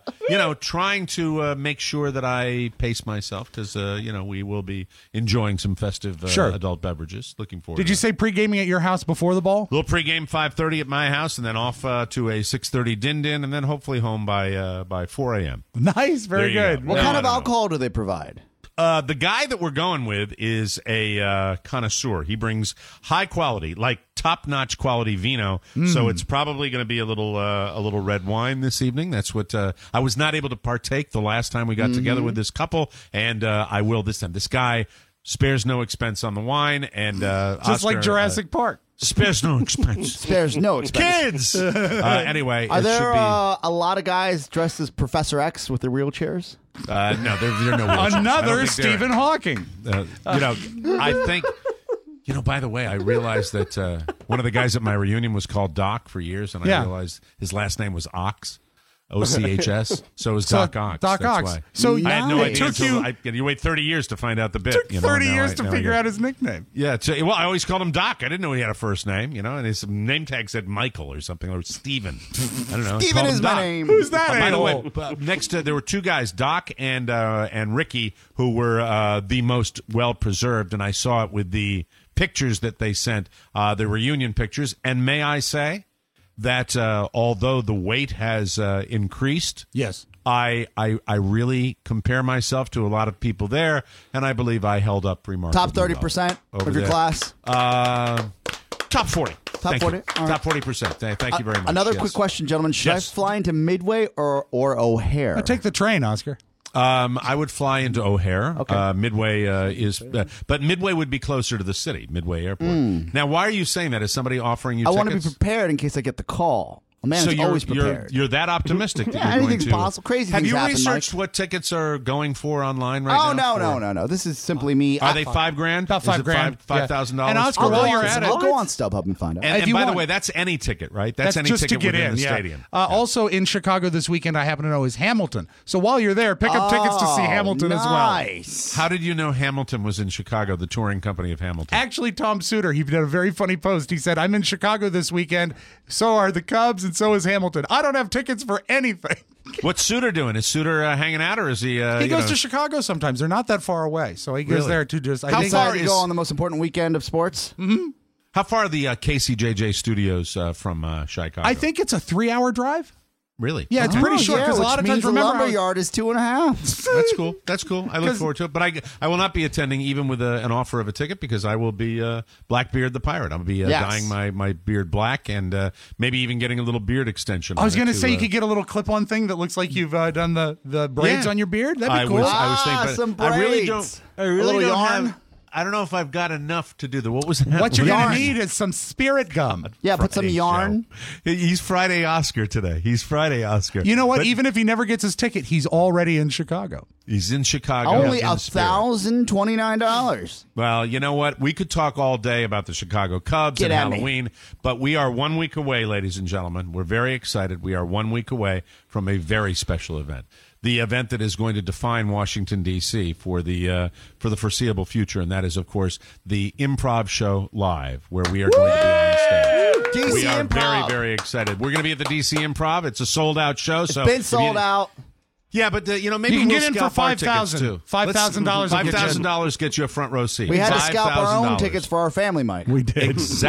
L: Trying to make sure that I pace myself because, we will be enjoying some festive adult beverages. Looking forward to it.
C: Did you say pre-gaming at your house before the ball?
L: A little pre-game 5:30 at my house, and then off to a 6:30 din-din, and then hopefully home by 4 a.m.
C: Nice. Very good.
D: What kind of alcohol do they provide?
L: The guy that we're going with is a connoisseur. He brings high quality, like top-notch quality vino. So it's probably going to be a little red wine this evening. That's what I was not able to partake the last time we got together with this couple, and I will this time. This guy spares no expense on the wine, and
C: just
L: Oscar,
C: like Jurassic Park.
L: Spares no expense.
D: Spares no expense.
L: Kids! Anyway,
D: Are there
L: should be...
D: a lot of guys dressed as Professor X with their wheelchairs?
L: No, there are no wheelchairs.
C: Another Stephen Hawking.
L: I think... by the way, I realized that one of the guys at my reunion was called Doc for years, and I realized his last name was Ox. OCHS. So it was Doc Ox.
C: Doc
L: That's
C: Ox.
L: Why.
C: So
L: I had no
C: it
L: idea.
C: took
L: You wait 30 years to find out the bit.
C: Took 30 years to figure out his nickname.
L: Yeah. I always called him Doc. I didn't know he had a first name, and his name tag said Michael or something, or Steven. I don't know.
D: Steven is my name.
C: Who's that?
L: By the way, next there were two guys, Doc and Ricky, who were the most well preserved, and I saw it with the pictures that they sent, the reunion pictures. And may I say that although the weight has increased,
C: yes,
L: I really compare myself to a lot of people there, and I believe I held up remarkably.
D: Top 30% of your class?
L: Top 40.
D: Top 40?
L: Top 40%. Thank you very much.
D: Another quick question, gentlemen. Should I fly into Midway or O'Hare?
C: I'll take the train, Oscar.
L: I would fly into O'Hare. Okay. Midway but Midway would be closer to the city, Midway Airport. Now, why are you saying that? Is somebody offering you tickets?
D: I want to be prepared in case I get the call. A man's
L: so you're,
D: always prepared.
L: You're that optimistic that
D: Yeah,
L: you're going
D: anything's
L: to...
D: possible. Crazy
L: Have
D: things
L: you
D: happen,
L: researched
D: Mike.
L: what tickets are going for online right now?
D: No. This is simply me.
L: Are they $5,000?
C: About $5,000.
L: $5,000?
C: And Oscar, while you're at it,
D: I'll go on StubHub and find out.
L: And by the way, that's any ticket, right? That's any
C: just
L: ticket
C: to get
L: within
C: in.
L: the
C: Yeah.
L: stadium.
C: Also in Chicago this weekend, I happen to know is Hamilton. So while you're there, pick up tickets to see Hamilton as well.
D: Nice.
L: How did you know Hamilton was in Chicago, the touring company of Hamilton?
C: Actually, Tom Suter, he did a very funny post. He said, "I'm in Chicago this weekend. So are the Cubs, and so is Hamilton. I don't have tickets for anything."
L: What's Suter doing? Is Suter hanging out, or is he?
C: He goes to Chicago sometimes. They're not that far away, so he goes
L: Really?
C: there to just.
D: How far you go on the most important weekend of sports?
C: Mm-hmm.
L: How far are the KCJJ studios from Chicago?
C: I think it's a 3-hour drive.
L: Really?
C: Yeah, it's pretty short because a lot of times,
D: the
C: remember,
D: lumber yard is 2.5.
L: That's cool. That's cool. I look forward to it. But I will not be attending even with an offer of a ticket because I will be Blackbeard the Pirate. I'll be dyeing my beard black and maybe even getting a little beard extension.
C: I was going to say you could get a little clip-on thing that looks like you've done the braids on your beard. That'd be cool.
L: I was thinking,
D: some
L: but I really
D: braids.
L: don't. I really don't
D: yarn.
L: have. I don't know if I've got enough to do what was that?
C: What you're going to need is some spirit gum.
D: Yeah, put some yarn.
L: He's Friday Oscar today. He's Friday Oscar.
C: You know what?
L: But
C: Even if he never gets his ticket, he's already in Chicago.
L: he's in Chicago.
D: Only
L: in the spirit.
D: $1,029.
L: Well, you know what? We could talk all day about the Chicago Cubs
D: Get
L: and
D: at me.
L: Halloween, but we are 1 week away, ladies and gentlemen. We're very excited. We are 1 week away from a very special event. The event that is going to define Washington, D.C. for the foreseeable future, and that is, of course, the Improv Show Live, where we are going to be on stage.
D: DC
L: we are
D: Improv.
L: very, very excited. We're going to be at the D.C. Improv. It's a sold-out show.
D: It's been sold out.
L: Yeah, but maybe
C: You can
L: we'll
C: get in for
L: scalp our tickets,
C: $5,000.
L: too.
C: $5,000
L: $5,000 gets you a front row seat.
D: We had to scalp our own
L: $5,000.
D: tickets for our family, Mike.
C: We did.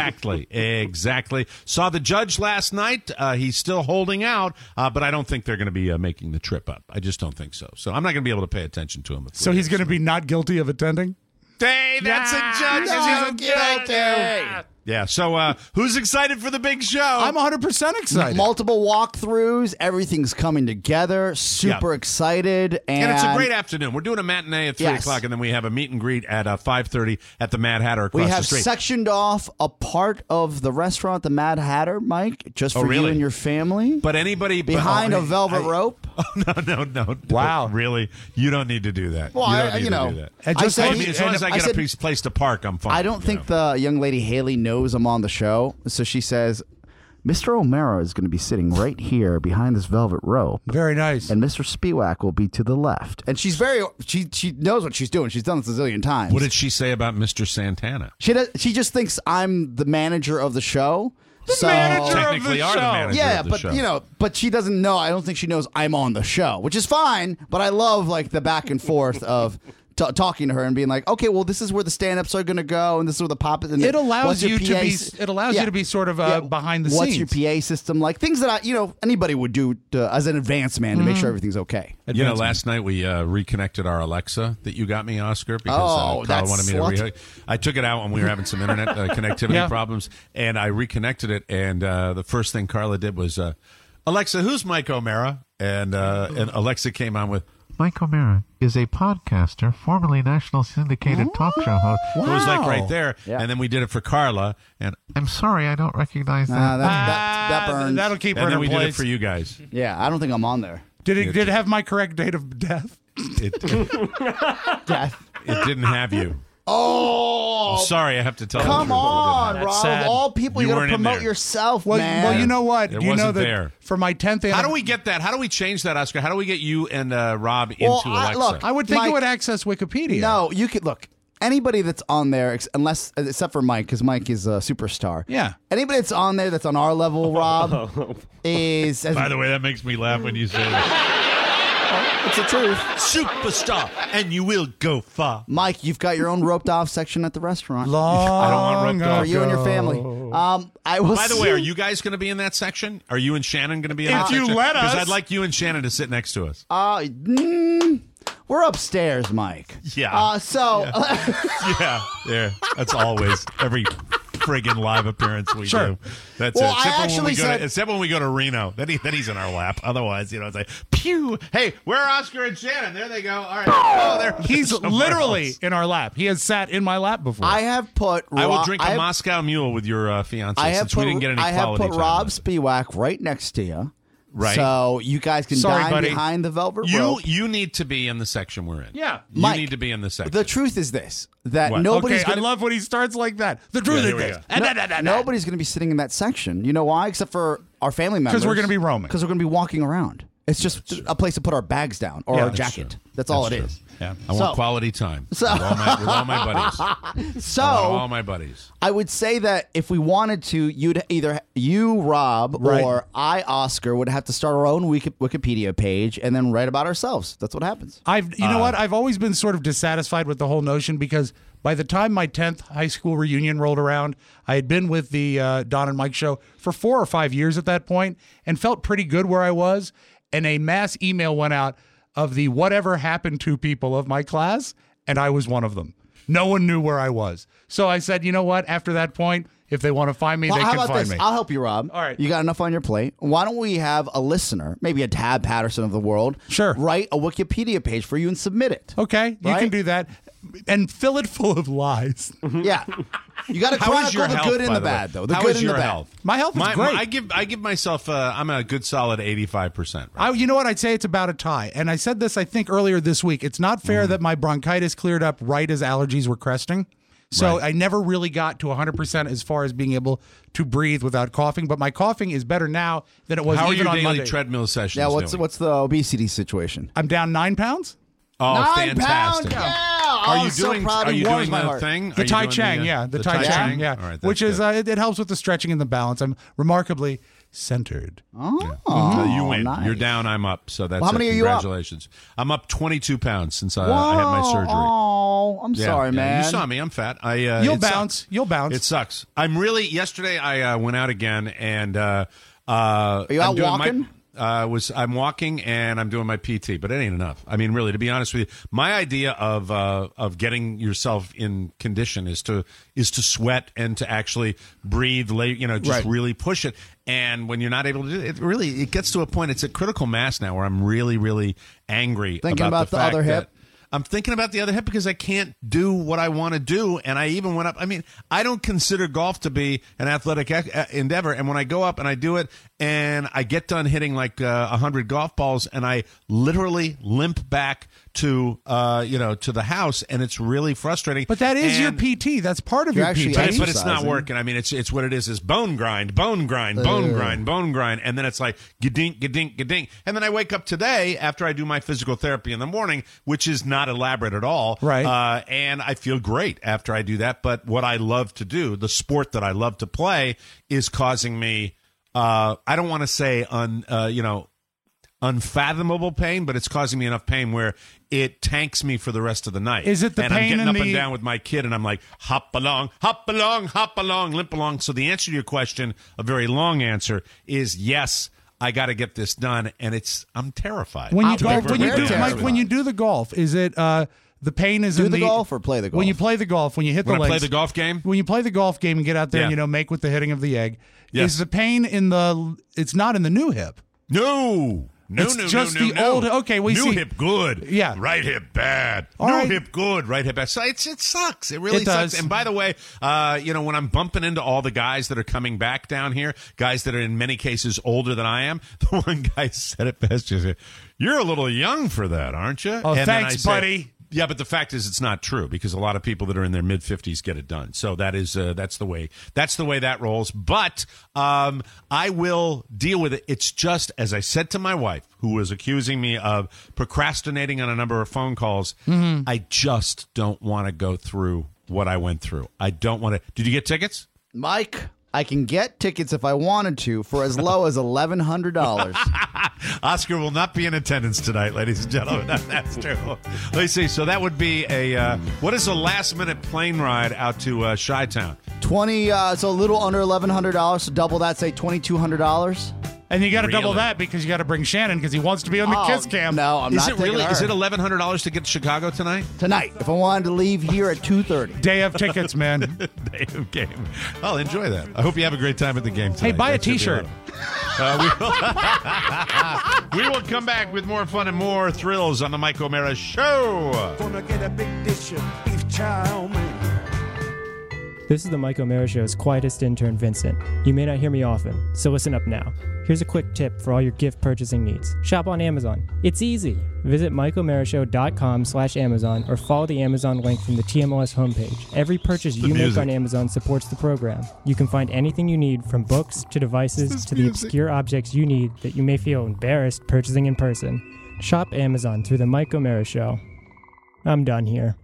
L: Exactly. Saw the judge last night. He's still holding out, but I don't think they're going to be making the trip up. I just don't think so. So I'm not going to be able to pay attention to him.
C: So he's going to be not guilty of attending?
L: Hey, that's a judge.
D: Not guilty.
L: Yeah, so who's excited for the big show?
C: I'm 100% excited.
D: Multiple walkthroughs. Everything's coming together. Super excited.
L: And it's a great afternoon. We're doing a matinee at 3 o'clock, and then we have a meet and greet at 5:30 at the Mad Hatter across
D: We
L: the
D: have
L: street.
D: sectioned off a part of the restaurant, the Mad Hatter, Mike, just for you and your family.
L: But anybody
D: behind a velvet rope.
L: Oh, no.
C: Wow.
L: Really? You don't need to do that.
D: Well,
L: you don't need to do that.
C: Just
L: as long as I get a place to park, I'm fine.
D: I don't think the young lady Haley knows I'm on the show, so she says, Mr. O'Mara is going to be sitting right here behind this velvet rope.
C: Very nice.
D: And Mr. Spiewak will be to the left. And she's she knows what she's doing. She's done this a zillion times.
L: What did she say about Mr. Santana?
D: She just thinks I'm the manager of the show.
L: Technically are the manager of the show.
D: Yeah, but she doesn't know. I don't think she knows I'm on the show, which is fine. But I love like the back and forth of talking to her and being like, okay, well, this is where the stand-ups are going to go, and this is where the pop is.
C: It allows you to be. It allows you to be sort of behind the
D: What's
C: scenes.
D: your PA system like? Things that anybody would do as an advance man to make sure everything's okay.
L: You know, last night we reconnected our Alexa that you got me, Oscar, because Carl wanted me to. I took it out when we were having some internet connectivity problems, and I reconnected it. And the first thing Carla did was, Alexa, who's Mike O'Mara? And Alexa came on with,
O: Mike O'Mara is a podcaster, formerly national syndicated talk show host.
L: It was like right there, and then we did it for Carla. And
O: I'm sorry, I don't recognize that.
D: That burns.
C: That'll keep her
L: and
C: in
L: then
C: her
L: we did it
C: place.
L: for you guys.
D: Yeah, I don't think I'm on there.
C: Did it have my correct date of death?
D: Death.
L: It didn't have you.
D: Oh,
L: I'm sorry, I have to tell you.
D: Come on,
C: That's
D: Rob.
C: sad.
D: Of all people, you got
L: weren't
D: to
L: in
D: promote
L: there.
D: yourself,
C: Well,
D: man.
C: well, you know what?
L: It
C: you know
L: wasn't
C: that
L: there.
C: for my 10th
L: How do we get that? How do we change that, Oscar? How do we get you and Rob into Alexa?
C: I would think
D: Mike,
C: it would access Wikipedia.
D: No, you could look. Anybody that's on there, except for Mike, because Mike is a superstar.
C: Yeah.
D: Anybody that's on there that's on our level, Rob, is.
L: By the way, that makes me laugh when you say that.
D: It's the truth.
L: Superstar, and you will go far.
D: Mike, you've got your own roped off section at the restaurant.
L: I don't want roped off.
D: For you and your family. I will.
L: By the way, are you guys going to be in that section? Are you and Shannon going to be in that
C: If you
L: section?
C: let us.
L: Because I'd like you and Shannon to sit next to us.
D: We're upstairs, Mike.
L: Yeah.
D: So.
L: Yeah, there. That's always every friggin' live appearance we
C: Sure.
L: do. That's
D: Well,
L: it. Except when we go to Reno. Then he's in our lap. Otherwise, it's like, pew. Hey, where are Oscar and Shannon? There they go. All right. Oh, there.
C: He's literally in our lap. He has sat in my lap before.
D: I have put.
L: I will drink a Moscow Mule with your fiance since we didn't get any quality time.
D: I have put Rob Spiewak right next to you.
L: Right.
D: So you guys can dine behind the velvet rope.
L: You need to be in the section we're in.
C: Yeah.
L: You need to be in the section.
D: The truth is this, that
L: What?
D: nobody's
C: Okay, I love when he starts like that. The truth is this.
D: Nobody's going to be sitting in that section. You know why? Except for our family members.
C: Because we're going to be roaming.
D: Because we're going to be walking around. It's just a place to put our bags down or our jacket. That's all it is.
C: Yeah.
L: I want quality time with all my buddies. All my buddies.
D: I would say that if we wanted to, either you, Rob, or I, Oscar, would have to start our own Wikipedia page and then write about ourselves. That's what happens.
C: You know what? I've always been sort of dissatisfied with the whole notion because by the time my 10th high school reunion rolled around, I had been with the Don and Mike show for 4 or 5 years at that point and felt pretty good where I was. And a mass email went out of the whatever happened to people of my class, and I was one of them. No one knew where I was. So I said, you know what? After that point, if they want to find me, they can find me.
D: I'll help you, Rob.
C: All right.
D: You got enough on your plate. Why don't we have a listener, maybe a Tab Patterson of the world, write a Wikipedia page for you and submit it?
C: Okay, you can do that. And fill it full of lies.
D: Yeah. You got to chronicle the good and the bad, though. The good and the bad.
C: My health is great.
L: I give myself, I'm a good solid 85%. Right?
C: You know what? I'd say it's about a tie. And I said this, I think, earlier this week. It's not fair that my bronchitis cleared up right as allergies were cresting. So I never really got to 100% as far as being able to breathe without coughing. But my coughing is better now than it was
L: How
C: even
L: are
C: on
L: your daily
C: Monday.
L: treadmill sessions
D: Yeah,
L: doing?
D: what's the obesity situation?
C: I'm down 9 pounds.
L: Oh,
D: 9
L: fantastic!
D: pounds? Yeah.
L: Are you
D: I'm so
L: doing?
D: proud.
L: Are
D: It
L: you
D: warms
L: doing
D: my
L: the
D: heart.
L: thing?
C: The Tai Chang, the Tai Chang,
L: All right,
C: which is
L: good.
C: it helps with the stretching and the balance. I'm remarkably centered.
D: Oh,
L: you win.
D: nice.
L: You're down. I'm up. So that's
D: Well, how many are you up?
L: Congratulations. I'm up 22 pounds since I had my surgery.
D: Oh, I'm sorry, man.
L: You saw me. I'm fat.
C: You'll bounce.
L: Sucks.
C: You'll bounce.
L: It sucks. I'm really. Yesterday, I went out again, and
D: are you out walking?
L: I'm walking and I'm doing my PT, but it ain't enough. I mean, really, to be honest with you, my idea of getting yourself in condition is to sweat and to actually breathe, really push it. And when you're not able to do it, it gets to a point. It's at critical mass now where I'm really, really angry.
D: Thinking about the
L: fact
D: other hip.
L: I'm thinking about the other hip because I can't do what I want to do. And I even went up. I mean, I don't consider golf to be an athletic endeavor. And when I go up and I do it and I get done hitting like 100 golf balls and I literally limp back to the house, and it's really frustrating.
C: But that is your PT. That's part of your PT.
L: But it's not working. I mean, it's what it is bone grind, bone grind, bone grind, bone grind. And then it's like gadink, gadink, gadink. And then I wake up today after I do my physical therapy in the morning, which is not elaborate at all.
C: Right.
L: And I feel great after I do that. But what I love to do, the sport that I love to play, is causing me, I don't want to say unfathomable pain, but it's causing me enough pain where it tanks me for the rest of the night.
C: Is it the
L: and
C: pain
L: I'm getting
C: in
L: up and
C: the-
L: down with my kid, and I'm like, hop along, limp along. So the answer to your question, a very long answer, is yes. I got to get this done, and I'm terrified.
C: When you
L: When
C: you do the golf, is it the pain is
D: Do
C: in
D: the golf or play the golf?
C: When you play the golf, when you hit
L: When
C: the
L: I
C: links,
L: play the golf game?
C: when you play the golf game and get out there,
L: Yeah.
C: and, make with the hitting of the egg,
L: Yes.
C: is the pain in the? It's not in the new hip.
L: No.
C: It's just the old. Okay, we
L: new
C: see.
L: hip good.
C: Yeah.
L: Right hip bad.
C: All
L: new
C: right.
L: hip good. Right hip bad. So it sucks. It really
C: It
L: sucks.
C: does.
L: And by the way, when I'm bumping into all the guys that are coming back down here, guys that are in many cases older than I am, the one guy said it best. He said, "You're a little young for that, aren't you?"
C: Oh,
L: And then
C: thanks,
L: I say,
C: buddy.
L: Yeah, but the fact is, it's not true because a lot of people that are in their mid-50s get it done. So that's the way that rolls. But I will deal with it. It's just, as I said to my wife, who was accusing me of procrastinating on a number of phone calls, I just don't want to go through what I went through. I don't want to. Did you get tickets?
D: Mike, I can get tickets if I wanted to for as low as $1,100.
L: Oscar will not be in attendance tonight, ladies and gentlemen. That's true. Let's see. So that would be what is a last-minute plane ride out to Chi-Town?
D: So a little under $1,100. So double that, say $2,200.
C: And you got to double that because you got to bring Shannon because he wants to be on the Kiss Cam.
D: No, I'm
L: Is
D: not
L: it really?
D: taking her.
L: Is it $1,100 to get to Chicago tonight?
D: Tonight, if I wanted to leave here at 2:30.
C: Day of tickets, man.
L: Day of game. I'll enjoy that. I hope you have a great time at the game tonight.
C: Hey, buy a
L: That should be
C: T-shirt.
L: We will come back with more fun and more thrills on the Mike O'Mara Show.
P: Gonna get a big dish of beef chow mein.
Q: This is the Mike O'Mara Show's quietest intern, Vincent. You may not hear me often, so listen up now. Here's a quick tip for all your gift purchasing needs. Shop on Amazon. It's easy. Visit MikeO'MaraShow.com/Amazon or follow the Amazon link from the TMOS homepage. Every purchase you make on Amazon supports the program. You can find anything you need from books to devices to the obscure objects you need that you may feel embarrassed purchasing in person. Shop Amazon through the Mike O'Mara Show. I'm done here.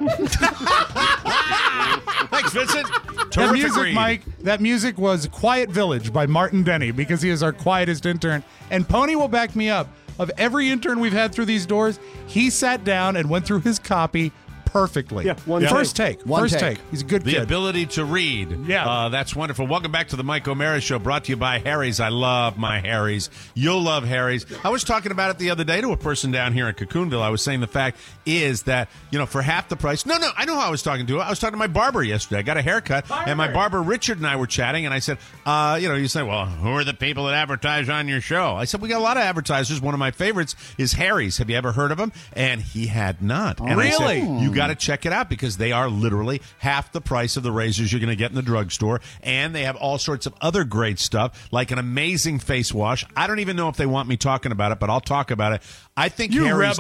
L: Thanks, Vincent.
C: That music, Mike, that music was Quiet Village by Martin Denny because he is our quietest intern. And Pony will back me up. Of every intern we've had through these doors, he sat down and went through his copy perfectly.
G: Yeah,
C: First take. He's a good kid.
L: The ability to read.
C: Yeah.
L: That's wonderful. Welcome back to the Mike O'Mara Show, brought to you by Harry's. I love my Harry's. You'll love Harry's. I was talking about it the other day to a person down here in Cocoonville. I was saying the fact is that, for half the price. No, I know who I was talking to. I was talking to my barber yesterday. I got a haircut, and my barber, Richard, and I were chatting, and I said, you say, well, who are the people that advertise on your show? I said, we got a lot of advertisers. One of my favorites is Harry's. Have you ever heard of him? And he had not. And
C: really?
L: I said, you got to check it out because they are literally half the price of the razors you're going to get in the drugstore, and they have all sorts of other great stuff, like an amazing face wash. I don't even know if they want me talking about it, but I'll talk about it. I think Harry's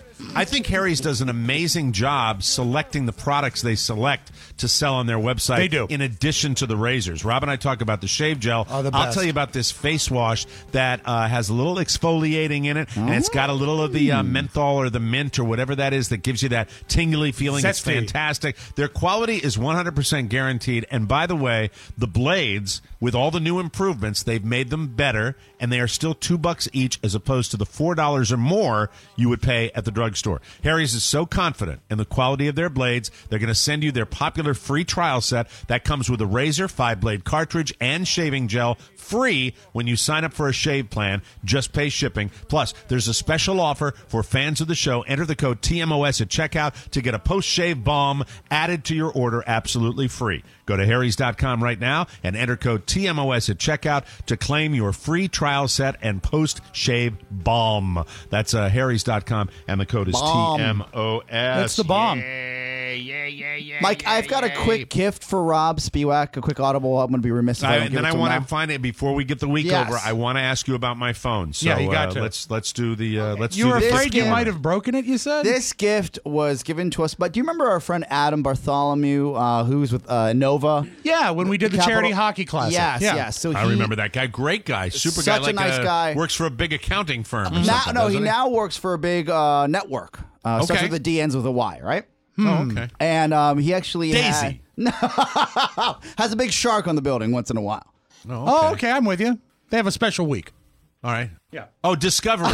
L: does an amazing job selecting the products they select to sell on their website.
C: They do.
L: In addition to the razors. Rob and I talk about the shave gel.
C: Oh, the
L: I'll
C: best.
L: tell you about this face wash that has a little exfoliating in it, and it's got a little of the menthol or the mint or whatever that is that gives you that tingly feeling. It's fantastic. Their quality is 100% guaranteed. And by the way, the blades, with all the new improvements, they've made them better, and they are still $2 each as opposed to the $4 or more you would pay at the drugstore. Harry's is so confident in the quality of their blades, they're going to send you their popular free trial set that comes with a razor, 5-blade cartridge, and shaving gel free when you sign up for a shave plan. Just pay shipping. Plus, there's a special offer for fans of the show. Enter the code TMOS at checkout to get a post-shave balm added to your order absolutely free. Go to harrys.com right now and enter code TMOS at checkout to claim your free trial set and post-shave balm. That's harrys.com, and the code is TMOS.
C: That's the bomb.
L: Yeah.
D: Mike, I've got a quick gift for Rob Spiewak, a quick audible. I'm going to be remiss if I don't give it to him
L: want
D: now.
L: to find it before we get the week over. I want to ask you about my phone. So
C: Yeah, you got to.
L: let's do the let's.
C: You were
L: do the
C: afraid you might have broken it, you said?
D: This gift was given to us, but do you remember our friend Adam Bartholomew, who's with Nova?
C: Yeah, when we did the charity hockey classic.
D: Yes. So
L: I remember that guy. Great guy. Super guy.
D: Such a nice guy.
L: Works for a big accounting firm. Or something,
D: he now works for a big network. Starts with a D, ends with a Y, right?
L: Oh, okay.
D: And he actually
L: Daisy.
D: has a big shark on the building once in a while.
C: Oh, okay, I'm with you. They have a special week.
L: All right.
C: Yeah.
L: Oh, Discovery.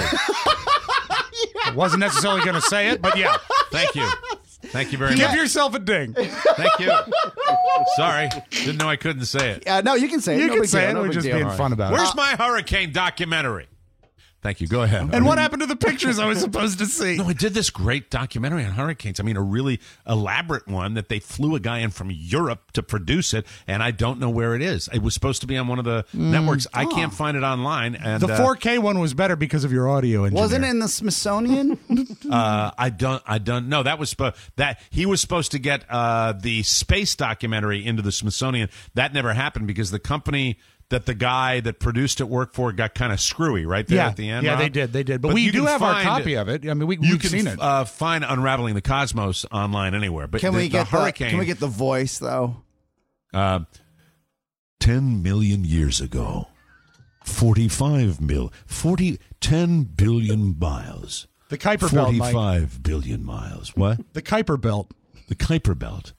C: I wasn't necessarily going to say it, but yeah.
L: Thank you. Thank you very much.
C: Give yourself a ding.
L: Thank you. Sorry. Didn't know I couldn't say it.
D: No, you can say it.
C: You
D: No
C: can
D: big
C: say
D: deal.
C: it.
D: No
C: We're
D: big
C: just
D: deal.
C: being fun about it.
L: Where's my hurricane documentary? Thank you. Go ahead.
C: And what happened to the pictures I was supposed to see?
L: No, I did this great documentary on hurricanes. I mean, a really elaborate one that they flew a guy in from Europe to produce it, and I don't know where it is. It was supposed to be on one of the networks. I can't find it online. And
C: the 4K one was better because of your audio engineer.
D: Wasn't it in the Smithsonian?
L: I don't know. That was he was supposed to get the space documentary into the Smithsonian. That never happened because the company that the guy that produced it worked for got kind of screwy right there at the end.
C: Yeah,
L: Rob.
C: they did. But we do have our copy of it. I mean, we've seen it.
L: You can find Unraveling the Cosmos online anywhere. But
D: Can we get
L: hurricane?
D: Can we get the voice though?
E: 10 million years ago, 10 billion miles.
C: The Kuiper Belt, Mike.
E: 45 billion miles. What?
C: The Kuiper Belt.
E: The Kuiper Belt.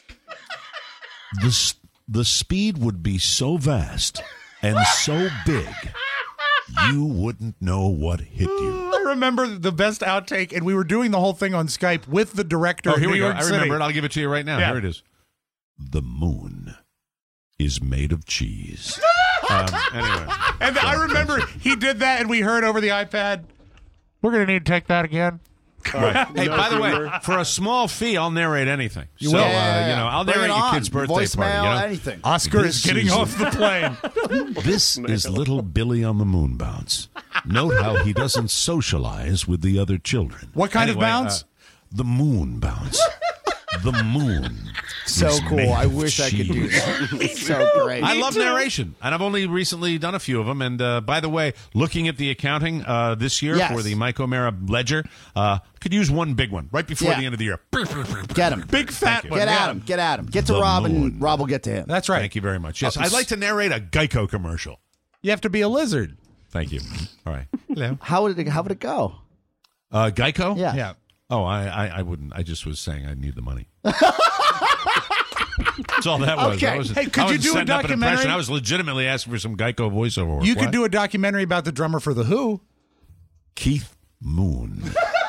E: The speed would be so vast and so big, you wouldn't know what hit you.
C: I remember the best outtake, and we were doing the whole thing on Skype with the director.
L: Oh, here
C: of
L: we
C: New
L: go.
C: York
L: I
C: City.
L: remember it. I'll give it to you right now.
C: Yeah.
L: Here it is.
E: The moon is made of cheese.
L: Anyway.
C: And I remember he did that, and we heard over the iPad, we're going to need to take that again.
L: Right. Hey, by the way, for a small fee, I'll narrate anything.
C: You will?
L: I'll
D: Bring
L: narrate
D: it
L: your
D: on.
L: kid's birthday
D: Voicemail,
L: party.
D: anything.
C: Oscar is getting off the plane.
A: This is little Billy on the moon bounce. Note how he doesn't socialize with the other children.
C: What kind of bounce?
A: The moon bounce. The moon.
D: So
A: is
D: cool.
A: made
D: I
A: of
D: wish I could do
A: cheese.
D: that. So great.
L: I love narration, and I've only recently done a few of them. And by the way, looking at the accounting this year
D: Yes.
L: for the Mike O'Mara ledger, could use one big one right before the end of the year.
D: Get him.
C: Big fat one.
D: Get at him. Get at him. Get to Rob, and Rob will get to him.
C: That's right.
L: Thank you very much. Yes, I'd like to narrate a Geico commercial.
C: You have to be a lizard.
L: Thank you. All right. Hello.
D: How would it go?
L: Geico?
D: Yeah.
L: Oh, I wouldn't. I just was saying I need the money. That's all that was.
D: Okay.
L: I wasn't,
C: Hey, could
L: I
C: you
L: wasn't
C: do a
L: setting up an
C: documentary?
L: impression. I was legitimately asking for some Geico voiceover work.
C: You could do a documentary about the drummer for The Who.
A: Keith Moon.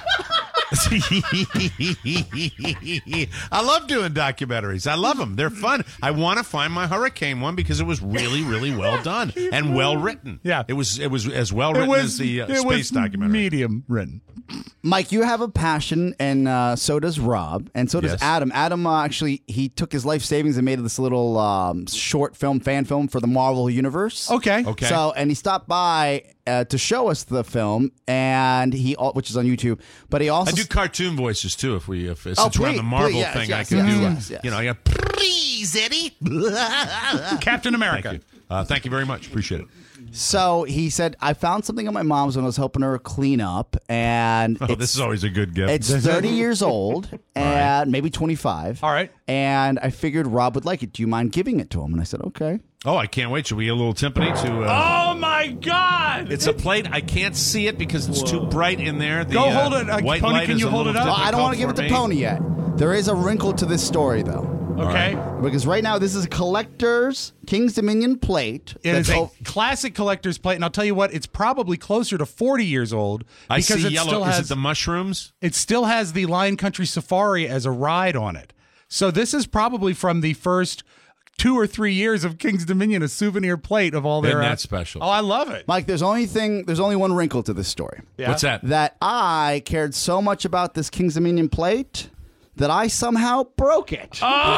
L: I love doing documentaries. I love them. They're fun. I want to find my hurricane one because it was really, really well done and well written.
C: Yeah.
L: It was as well written as the space documentary.
C: Medium written.
D: Mike, you have a passion, and so does Rob, and so does
L: Yes.
D: Adam. Adam actually, he took his life savings and made this little short film, fan film for the Marvel Universe.
C: Okay.
L: Okay.
D: So, and he stopped by to show us the film, and which is on YouTube. But he also
L: I do cartoon voices too. Since we're on
D: please,
L: the Marvel
D: yes,
L: thing,
D: yes,
L: I can do.
D: yes, yes.
L: I got please, Eddie.
C: Captain America.
L: Thank you very much. Appreciate it.
D: So he said, I found something at my mom's when I was helping her clean up, and
L: This is always a good gift.
D: it's 30 years old and maybe 25.
C: All right.
D: And I figured Rob would like it. Do you mind giving it to him? And I said, okay.
L: Oh, I can't wait. Should we get a little timpani to...
C: Oh, my God.
L: It's a plate. I can't see it because it's too bright in there. The,
C: Go hold it.
L: White
C: Pony,
L: light
C: can
L: is
C: you
L: a
C: hold
L: little
C: it up?
D: Well, I don't want to give it to
L: difficult for
D: Pony yet. There is a wrinkle to this story, though.
C: Okay.
D: Because right now, this is a collector's King's Dominion plate.
C: It is a classic collector's plate, and I'll tell you what, it's probably closer to 40 years old.
L: I
C: because
L: see
C: it
L: yellow.
C: Still
L: Is
C: has,
L: it the mushrooms?
C: It still has the Lion Country Safari as a ride on it. So this is probably from the first 2 or 3 years of King's Dominion, a souvenir plate of all their...
L: Isn't that special?
C: Oh, I love it.
D: Mike, there's only one wrinkle to this story.
C: Yeah.
L: What's that?
D: That I cared so much about this King's Dominion plate that I somehow broke it.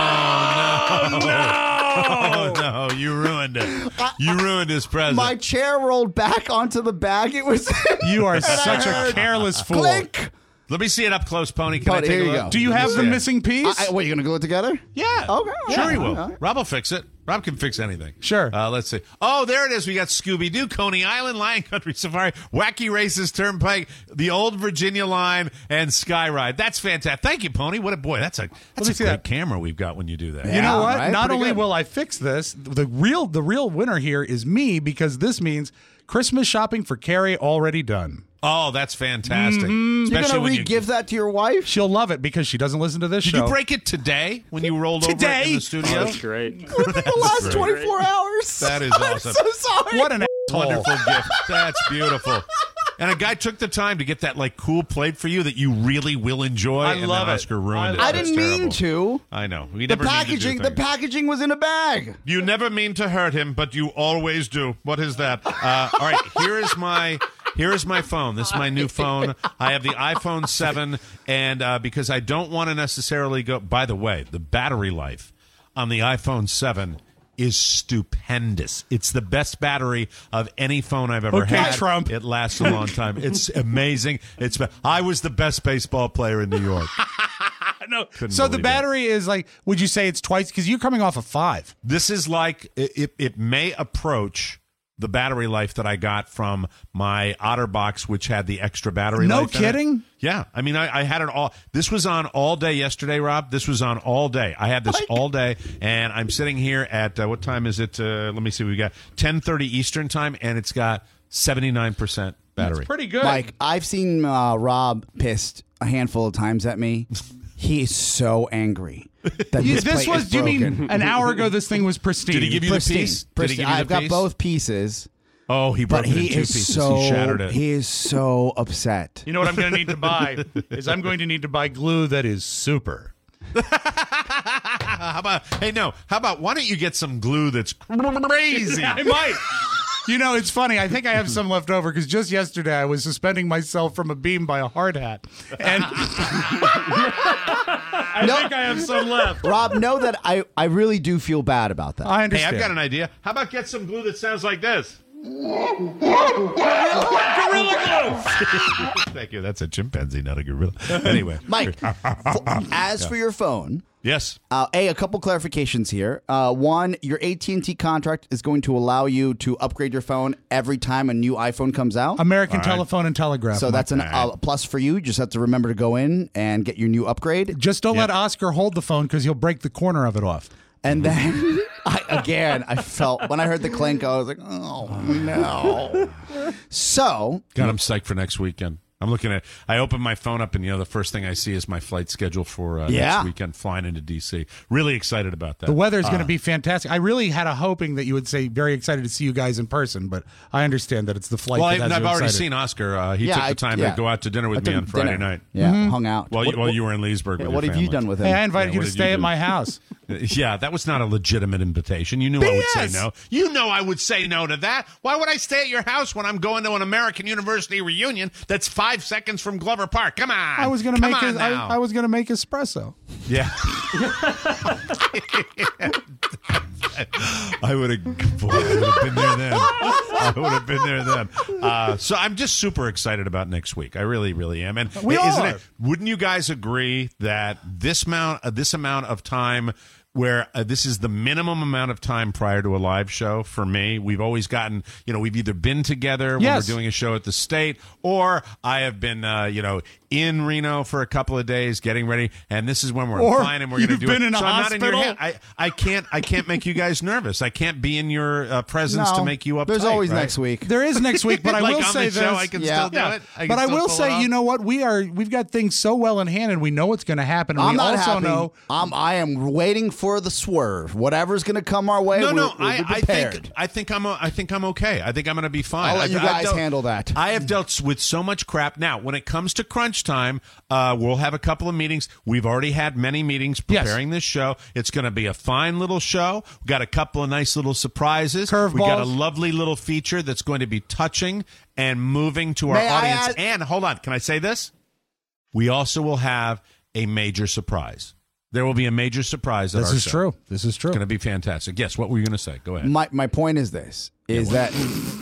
C: Oh,
L: Oh, no. You ruined it. You ruined his present.
D: My chair rolled back onto the bag. It was.
C: You are
D: and I
C: such a
D: heard
C: careless fool.
D: Clink.
L: Let me see it up close, Pony. Can I
D: Pony,
L: take
D: here
L: a
D: you
L: look?
D: go.
C: Do you have the
L: Yeah.
C: missing piece?
D: What, are you going to glue it together?
C: Yeah.
D: Okay.
L: Sure he
D: yeah,
L: will.
D: yeah.
L: Rob will fix it. Rob can fix anything.
C: Sure.
L: Let's see. Oh, there it is. We got Scooby-Doo, Coney Island, Lion Country Safari, Wacky Races, Turnpike, the Old Virginia Line, and Skyride. That's fantastic. Thank you, Pony. What a boy. That's a great camera we've got when you do that.
C: You know what?
D: right?
C: Not
D: Pretty
C: only
D: good.
C: will I fix this, the real winner here is me, because this means Christmas shopping for Carrie already done.
L: Oh, that's fantastic.
D: You're
L: Especially
D: going to
L: when
D: re-give that to your wife?
C: She'll love it because she doesn't listen to this
L: Did
C: show.
L: you break it today when you rolled over it in the studio?
G: Oh, that's great.
D: Within the last 24 hours.
L: That is
D: I'm
L: awesome.
D: so sorry.
C: What an asshole.
L: Wonderful gift. That's beautiful. And a guy took the time to get that cool plate for you that you really will enjoy.
C: I
L: and
C: love
L: then
C: it.
L: Oscar ruined it.
D: I
L: That's
D: didn't mean
L: terrible.
D: to.
L: I know. We
D: The
L: never mean to do
D: packaging, the
L: things.
D: packaging was in a bag.
L: You never mean to hurt him, but you always do. What is that? All right, here is my phone. This is my new phone. I have the iPhone 7, and because I don't want to necessarily go... By the way, the battery life on the iPhone 7 is stupendous. It's the best battery of any phone I've ever
C: Okay,
L: had.
C: Trump.
L: It lasts a long time. It's amazing. I was the best baseball player in New York.
C: No.
L: Couldn't
C: So the
L: believe it.
C: battery is would you say it's twice? Because you're coming off a 5.
L: This is it may approach the battery life that I got from my OtterBox, which had the extra battery
C: No
L: life in it.
C: kidding?
L: Yeah. I mean, I had it all. This was on all day yesterday, Rob. This was on all day. I had this all day, and I'm sitting here at, what time is it? Let me see. We got 10:30 Eastern time, and it's got 79% battery.
C: That's pretty good.
D: Mike, I've seen Rob pissed a handful of times at me. He is so angry. That
C: this
D: plate
C: was,
D: is
C: do you
D: broken.
C: mean an hour ago this thing was pristine?
L: Did he give you
D: Pristine.
L: the piece? Did he
D: Pristine.
L: give you the
D: I've got
L: piece?
D: both pieces.
L: Oh, he broke
D: But
L: it in
D: he
L: two
D: is
L: pieces.
D: so
L: He shattered it.
D: he is so upset.
C: You know what I'm going to need to buy? I'm going to need to buy glue that is super.
L: How about why don't you get some glue that's crazy?
C: I might. You know, it's funny. I think I have some left over because just yesterday I was suspending myself from a beam by a hard hat. And I think I have some left.
D: Rob, know that I really do feel bad about that.
C: I understand.
L: Hey, I've got an idea. How about get some glue that sounds like this?
C: Gorilla glue!
L: Thank you. That's a chimpanzee, not a gorilla. Anyway.
D: Mike, as for your phone...
L: Yes.
D: A couple clarifications here. One, your AT&T contract is going to allow you to upgrade your phone every time a new iPhone comes out.
C: American Telephone and Telegraph.
D: So that's a plus for you. You just have to remember to go in and get your new upgrade.
C: Just don't let Oscar hold the phone because he'll break the corner of it off.
D: And then, I felt, when I heard the clink, I was like, oh, no. So.
L: God, I'm psyched for next weekend. I'm looking at. I open my phone up, and the first thing I see is my flight schedule for next weekend, flying into D.C. Really excited about that.
C: The weather's going to be fantastic. I really had a hoping that you would say very excited to see you guys in person, but I understand that it's the flight.
L: Well,
C: that has
L: I've
C: you
L: already
C: excited.
L: seen Oscar. He took the time to go out to dinner with me on Friday night.
D: Yeah, hung out.
L: While you were in Leesburg. with
D: what
L: your
D: have you
L: family.
D: done with him?
C: Hey, I invited you to stay at my house.
L: Yeah, that was not a legitimate invitation. You knew I would say no. You know I would say no to that. Why would I stay at your house when I'm going to an American University reunion that's 5 seconds from Glover Park? Come on.
C: I was going to make I was going to make espresso.
L: Yeah. I would have been there then. I would have been there then. So I'm just super excited about next week. I really, really am. And wouldn't you guys agree that this amount of time where this is the minimum amount of time prior to a live show for me? We've always gotten, we've either been together when we're doing a show at the State, or I have been, in Reno for a couple of days getting ready, and this is when we're flying and we're going to do it.
C: In a
L: so
C: hospital?
L: I'm not in your head. I can't make you guys nervous. I can't be in your presence to make you uptight.
D: There's always next week.
C: There is next week, but I will say this.
L: I can still do it.
C: But I will say, you know what? We've got things so well in hand, and we know what's going to happen. And
D: I'm not
C: also
D: happy.
C: know
D: I am waiting for the swerve. Whatever's going to come our way. I
L: think I'm okay. I think I'm going to be fine.
D: I'll let you guys handle that.
L: I have dealt with so much crap. Now, when it comes to crunch time, we'll have a couple of meetings. We've already had many meetings preparing this show. It's going to be a fine little show. We've got a couple of nice little surprises.
C: Curveballs.
L: We got a lovely little feature that's going to be touching and moving to our audience. And hold on, can I say this? We also will have a major surprise. There will be a major surprise at our show.
C: This is true. This is true.
L: It's going to be fantastic. Yes, what were you going to say? Go ahead.
D: My point is this, that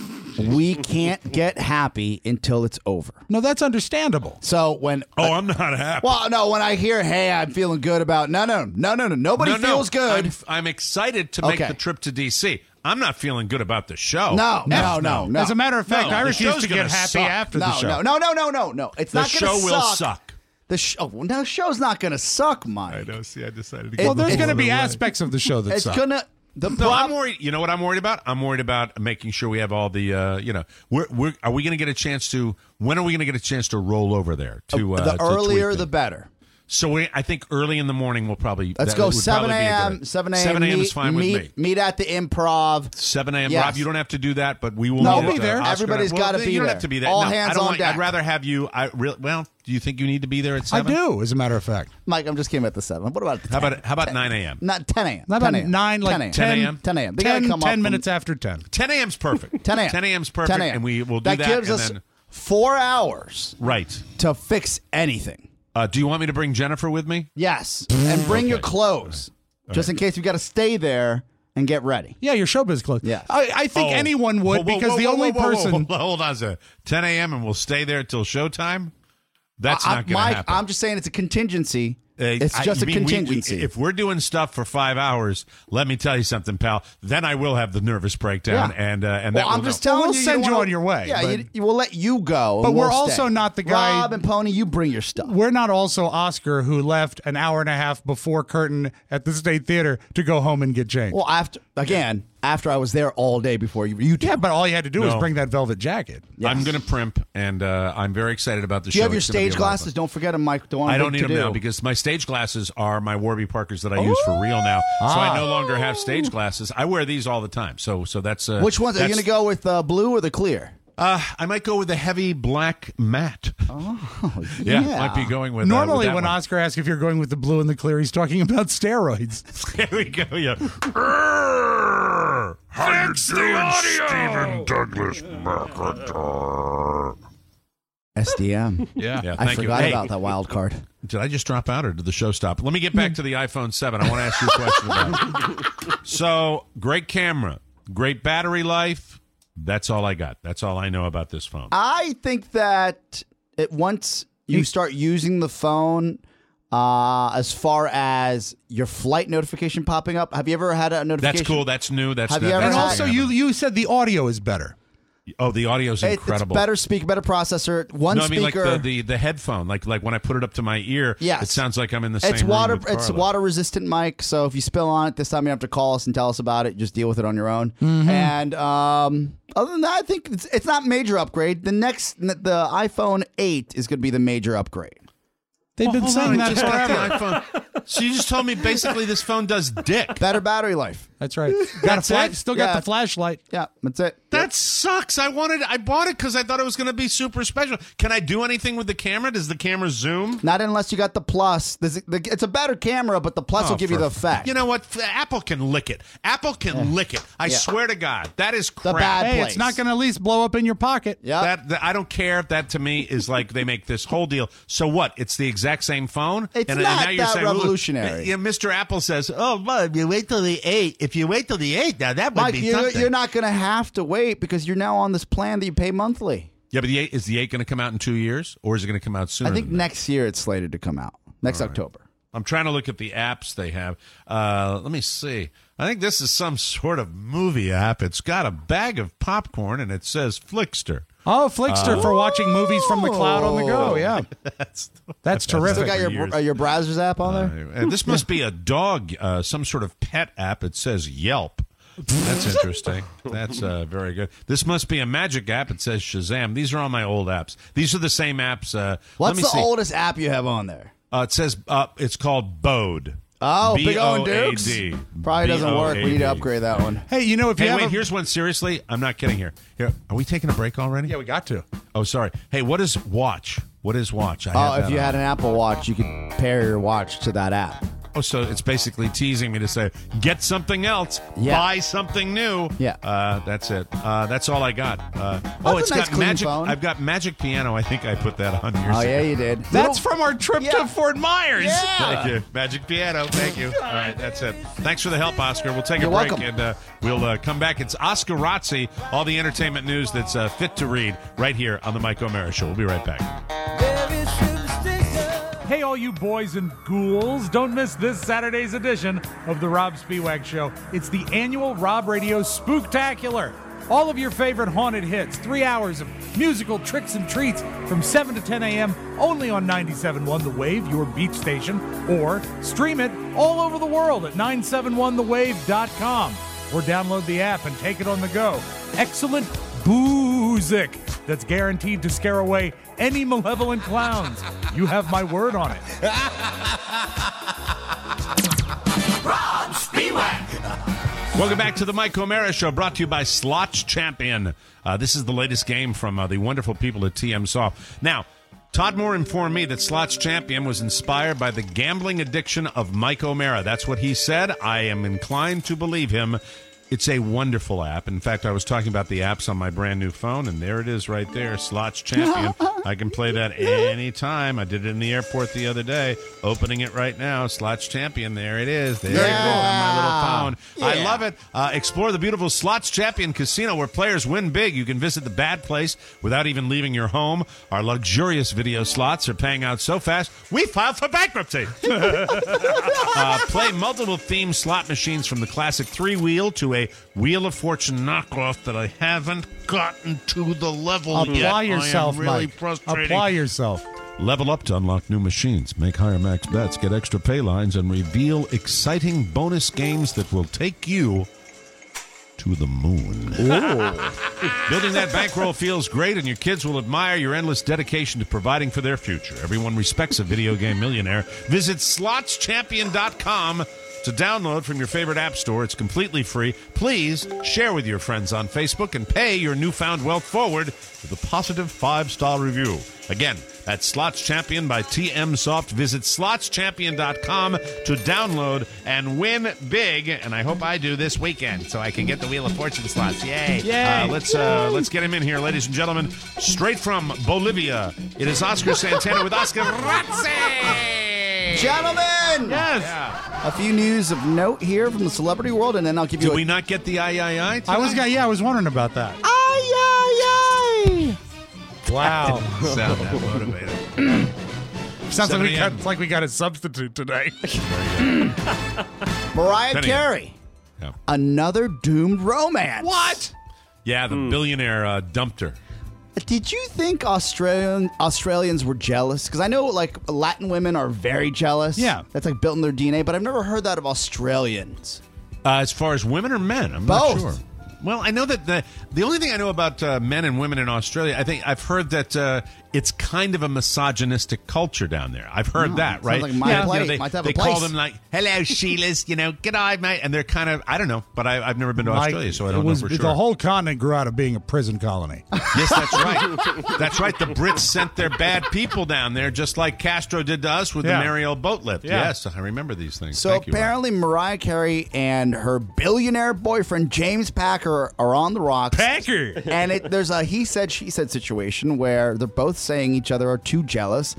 D: we can't get happy until it's over.
C: No, that's understandable.
D: So when...
L: I'm not happy.
D: Well, no, when I hear, hey, I'm feeling good about... No. Nobody feels good.
L: I'm excited to make the trip to D.C. I'm not feeling good about the show.
D: No.
C: As a matter of fact, I refuse to get happy after the show.
D: No. It's not going to suck.
L: The show will suck.
D: The show's not going to suck, Mike.
L: I know. See, I decided to go.
C: Well, there's going to be aspects of the show that suck.
L: I'm worried. You know what I'm worried about? I'm worried about making sure we have all the. Are we going to get a chance to? When are we going to get a chance to roll over there?
D: The earlier, the better.
L: So I think early in the morning we'll probably
D: let's go 7 a.m. 7 a.m.
L: 7 a.m. is fine with me.
D: Meet at the Improv.
L: 7 a.m. Yes. Rob, you don't have to do that, but we will.
C: No, I'll be there.
D: Everybody's got to be there.
L: You don't have to be there.
D: All hands on deck.
L: I'd rather have you. Well, do you think you need to be there at 7?
C: I do, as a matter of fact.
D: Mike, I'm just kidding at the 7. What about the 10?
L: How about 9 a.m.?
D: Not 10 a.m.
C: Not about 9, like
L: 10 a.m.
D: 10 a.m.
C: They got to come 10 minutes after 10.
L: 10 a.m.'s perfect.
D: 10 a.m.
L: 10 a.m.'s perfect,
D: 10 a.m.
L: and we will do that.
D: That gives us 4 hours,
L: right,
D: to fix anything.
L: Do you want me to bring Jennifer with me?
D: Yes, and bring your clothes, just in case we got to stay there and get ready.
C: Yeah, your showbiz clothes.
D: Yeah,
C: I think anyone would because the only person.
L: Hold on a second. 10 a.m. and we'll stay there until showtime. That's not going to happen.
D: I'm just saying it's a contingency. It's just a contingency.
L: If we're doing stuff for 5 hours, let me tell you something, pal. Then I will have the nervous breakdown, and that
D: I'm just telling
C: we'll send you on your way.
D: Yeah, we'll let you go.
C: But we're also not the guy.
D: Rob and Pony, you bring your stuff.
C: We're not also Oscar, who left an hour and a half before curtain at the State Theater to go home and get changed.
D: Well, after I was there all day before you two.
C: Yeah, but all you had to do was bring that velvet jacket.
L: Yes. I'm going to primp, and I'm very excited about the show.
D: Do you have your stage glasses? Don't forget them, Mike.
L: I don't need them now because my stage glasses are my Warby Parkers that I use for real now. So I no longer have stage glasses. I wear these all the time. So that's
D: which ones are you going to go with? Blue or the clear?
L: I might go with the heavy black matte.
D: Oh,
L: yeah, might be going with
C: Normally,
L: with
C: when
L: one.
C: Oscar asks if you're going with the blue and the clear, he's talking about steroids.
L: There we go. Yeah.
A: How you doing, Stephen Douglas McIntyre?
D: SDM.
L: Yeah,
D: I
L: thank you.
D: forgot
L: Hey,
D: about that wild card.
L: Did I just drop out or did the show stop? Let me get back to the iPhone 7. I want to ask you a question about it. So, great camera, great battery life. That's all I got. That's all I know about this phone.
D: I think that once you start using the phone, as far as your flight notification popping up, have you ever had a notification?
L: That's cool. That's new. That's
D: Have you ever
C: And
D: had-
C: also, you said the audio is better.
L: Oh, the audio's incredible.
D: It's better speaker, better processor. One
L: no, I mean
D: speaker.
L: like the headphone, like when I put it up to my ear,
D: Yes.
L: it sounds like I'm in the same
D: It's
L: room
D: water.
L: with
D: It's
L: Carla.
D: water resistant mic. So if you spill on it this time, you have to call us and tell us about it. Just deal with it on your own.
C: Mm-hmm.
D: And other than that, I think it's not major upgrade. The iPhone 8 is going to be the major upgrade.
C: They've been
L: Hold
C: saying
L: on,
C: that
L: I just got
C: forever.
L: the iPhone. So you just told me basically this phone does dick.
D: Better battery life.
C: That's right.
L: That's it?
C: Still got
D: Yeah.
C: the flashlight.
D: Yeah, that's it.
L: That sucks. I bought it because I thought it was going to be super special. Can I do anything with the camera? Does the camera zoom?
D: Not unless you got the plus. It's a better camera, but the plus will give you the effect.
L: You know what? Apple can lick it. Apple can lick it. I swear to God, that is crap.
D: bad
C: Hey,
D: place.
C: it's not going to at least blow up in your pocket.
D: Yeah.
L: That I don't care. That to me is like they make this whole deal. So what? It's the exact same phone.
D: It's
L: and
D: not
L: now you're
D: that
L: saying,
D: revolutionary.
L: Yeah, Mr. Apple says, "Oh, Bob, you wait till the 8. If you wait till the 8, now that might
D: Mike,
L: be something."
D: you're not going to have to wait because you're now on this plan that you pay monthly.
L: Yeah, but is the 8 going to come out in 2 years, or is it going to come out sooner?
D: I think
L: than that?
D: next year it's slated to come out. Next October.
L: I'm trying to look at the apps they have. Let me see. I think this is some sort of movie app. It's got a bag of popcorn, and it says Flickster.
C: Oh, Flickster for watching movies from the cloud on the go. Yeah, that's terrific.
D: Still got your browsers app on there?
L: And this must be a dog, some sort of pet app. It says Yelp. That's interesting. That's very good. This must be a magic app. It says Shazam. These are all my old apps. These are the same apps.
D: What's the oldest app you have on there?
L: It says it's called Bode.
D: Oh, Big O and
L: B-O-A-D.
D: Dukes? Probably doesn't work. We need to upgrade that one.
C: Hey, you know, if you have
L: wait, here's one. Seriously, I'm not kidding here. Here, are we taking a break already?
C: Yeah, we got to.
L: Oh, sorry. Hey, what is Watch? What is Watch? I have
D: If
L: that
D: you
L: on.
D: had an Apple Watch, you could pair your watch to that app.
L: Oh, so it's basically teasing me to say, get something else,
D: Yeah.
L: buy something new.
D: Yeah.
L: That's it. That's all I got.
D: That's
L: it's
D: a nice,
L: got
D: clean
L: Magic.
D: phone.
L: I've got Magic Piano. I think I put that on years ago.
D: Oh, yeah, you did.
C: That's from our trip to Fort Myers.
D: Yeah.
L: Thank you. Magic Piano. Thank you. All right, that's it. Thanks for the help, Oscar. We'll take
D: You're
L: a break
D: welcome.
L: and we'll come back. It's Oscar Razzi, all the entertainment news that's fit to read right here on the Mike O'Mara Show. We'll be right back.
C: Hey, all you boys and ghouls, don't miss this Saturday's edition of the Rob Spiewak Show. It's the annual Rob Radio Spooktacular. All of your favorite haunted hits, 3 hours of musical tricks and treats from 7 to 10 a.m. only on 97.1 The Wave, your beach station, or stream it all over the world at 971thewave.com or download the app and take it on the go. Excellent boozic that's guaranteed to scare away any malevolent clowns. You have my word on it.
A: Rob Spiewak.
L: Welcome back to the Mike O'Mara Show, brought to you by Slots Champion. This is the latest game from the wonderful people at TM Soft. Now, Todd Moore informed me that Slots Champion was inspired by the gambling addiction of Mike O'Mara. That's what he said. I am inclined to believe him. It's a wonderful app. In fact, I was talking about the apps on my brand new phone, and there it is right there, Slots Champion. I can play that anytime. I did it in the airport the other day. Opening it right now, Slots Champion. There it is. There you go on my little phone. I love it. Explore the beautiful Slots Champion Casino where players win big. You can visit the bad place without even leaving your home. Our luxurious video slots are paying out so fast, we filed for bankruptcy. Play multiple themed slot machines from the classic 3-wheel to a Wheel of Fortune knockoff that I haven't gotten to the level yet.
C: Apply yourself,
L: I am really
C: Mike.
L: frustrating.
C: Apply yourself.
L: Level up to unlock new machines, make higher max bets, get extra pay lines, and reveal exciting bonus games that will take you to the moon. Building that bankroll feels great, and your kids will admire your endless dedication to providing for their future. Everyone respects a video game millionaire. Visit slotschampion.com to download from your favorite app store. It's completely free. Please share with your friends on Facebook and pay your newfound wealth forward with a positive 5-star review. Again, That's Slots Champion by TM Soft. Visit slotschampion.com to download and win big. And I hope I do this weekend so I can get the Wheel of Fortune slots. Yay. Let's get him in here, ladies and gentlemen. Straight from Bolivia, it is Oscar Santana with Oscar Razzi.
D: Gentlemen!
C: Yes.
L: Yeah.
D: A few news of note here from the celebrity world, and then I'll give you
L: Did we not get the I?
C: I was wondering about that.
D: Aye.
C: Wow.
L: Sound that motivated.
C: Sounds like we got a substitute today.
D: Mariah Carey.
L: Yeah.
D: Another doomed romance.
C: What?
L: Yeah, the billionaire dumped her.
D: Did you think Australians were jealous? Because I know like Latin women are very jealous.
C: Yeah.
D: That's like built in their DNA, but I've never heard that of Australians.
L: As far as women or men? I'm
D: Both.
L: not sure. Well, I know that the only thing I know about men and women in Australia, I think I've heard that it's kind of a misogynistic culture down there. I've heard that, right?
D: Like my place, my type
L: they
D: of place.
L: call them like, hello, Sheilas, good eye, mate. And they're kind of, I don't know, but I've never been to Australia, so I don't know for sure.
C: The whole continent grew out of being a prison colony.
L: Yes, that's right. That's right. The Brits sent their bad people down there, just like Castro did to us with the Mariel boat lift. Yeah. Yes, I remember these things.
D: So apparently Mariah Carey and her billionaire boyfriend, James Packer, are on the rocks.
C: Packer!
D: And there's a he said, she said situation where they're both saying each other are too jealous.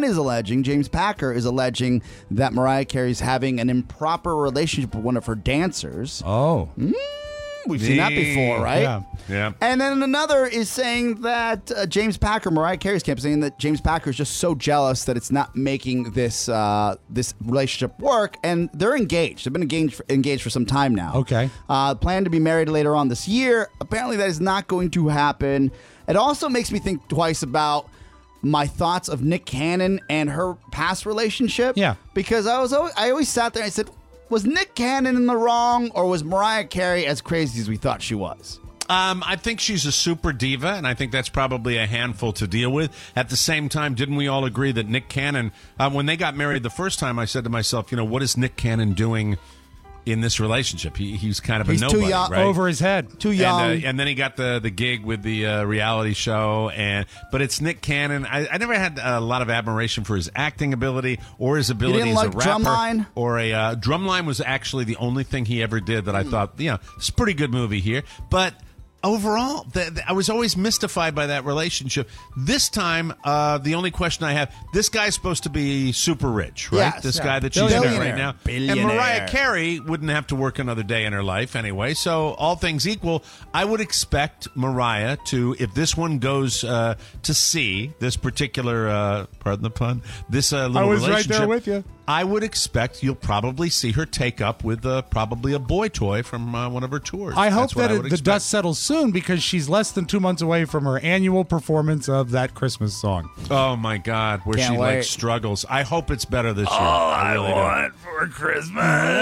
D: James Packer is alleging that Mariah Carey's having an improper relationship with one of her dancers.
C: Oh.
D: We've seen that before, right?
L: Yeah.
D: And then another is saying that James Packer, Mariah Carey's camp, is saying that James Packer is just so jealous that it's not making this this relationship work. And they're engaged. They've been engaged for some time now.
C: Okay.
D: Plan to be married later on this year. Apparently, that is not going to happen. It also makes me think twice about my thoughts of Nick Cannon and her past relationship.
C: Yeah.
D: Because I always sat there and I said, was Nick Cannon in the wrong, or was Mariah Carey as crazy as we thought she was?
L: I think she's a super diva, and I think that's probably a handful to deal with. At the same time, didn't we all agree that Nick Cannon, when they got married the first time, I said to myself, what is Nick Cannon doing in this relationship? He's kind of a nobody,
D: too young,
L: right?
C: Over his head.
D: Too young.
L: And then he got the gig with the reality show. But it's Nick Cannon. I never had a lot of admiration for his acting ability or his ability as a rapper.
D: Drumline?
L: Or Drumline was actually the only thing he ever did that I thought, it's a pretty good movie here. But overall, I was always mystified by that relationship. This time, the only question I have, this guy's supposed to be super rich, right?
D: Yes,
L: this guy that she's with right now.
D: Billionaire.
L: And Mariah Carey wouldn't have to work another day in her life anyway. So all things equal, I would expect Mariah to, if this one goes to see this particular, pardon the pun, this little relationship.
C: I was right there with you.
L: I would expect you'll probably see her take up with probably a boy toy from one of her tours.
C: I hope that the dust settles soon, because she's less than 2 months away from her annual performance of that Christmas song.
L: Oh, my God, where
D: Can't
L: she
D: wait.
L: struggles. I hope it's better this year.
C: All
L: I really
C: want for Christmas.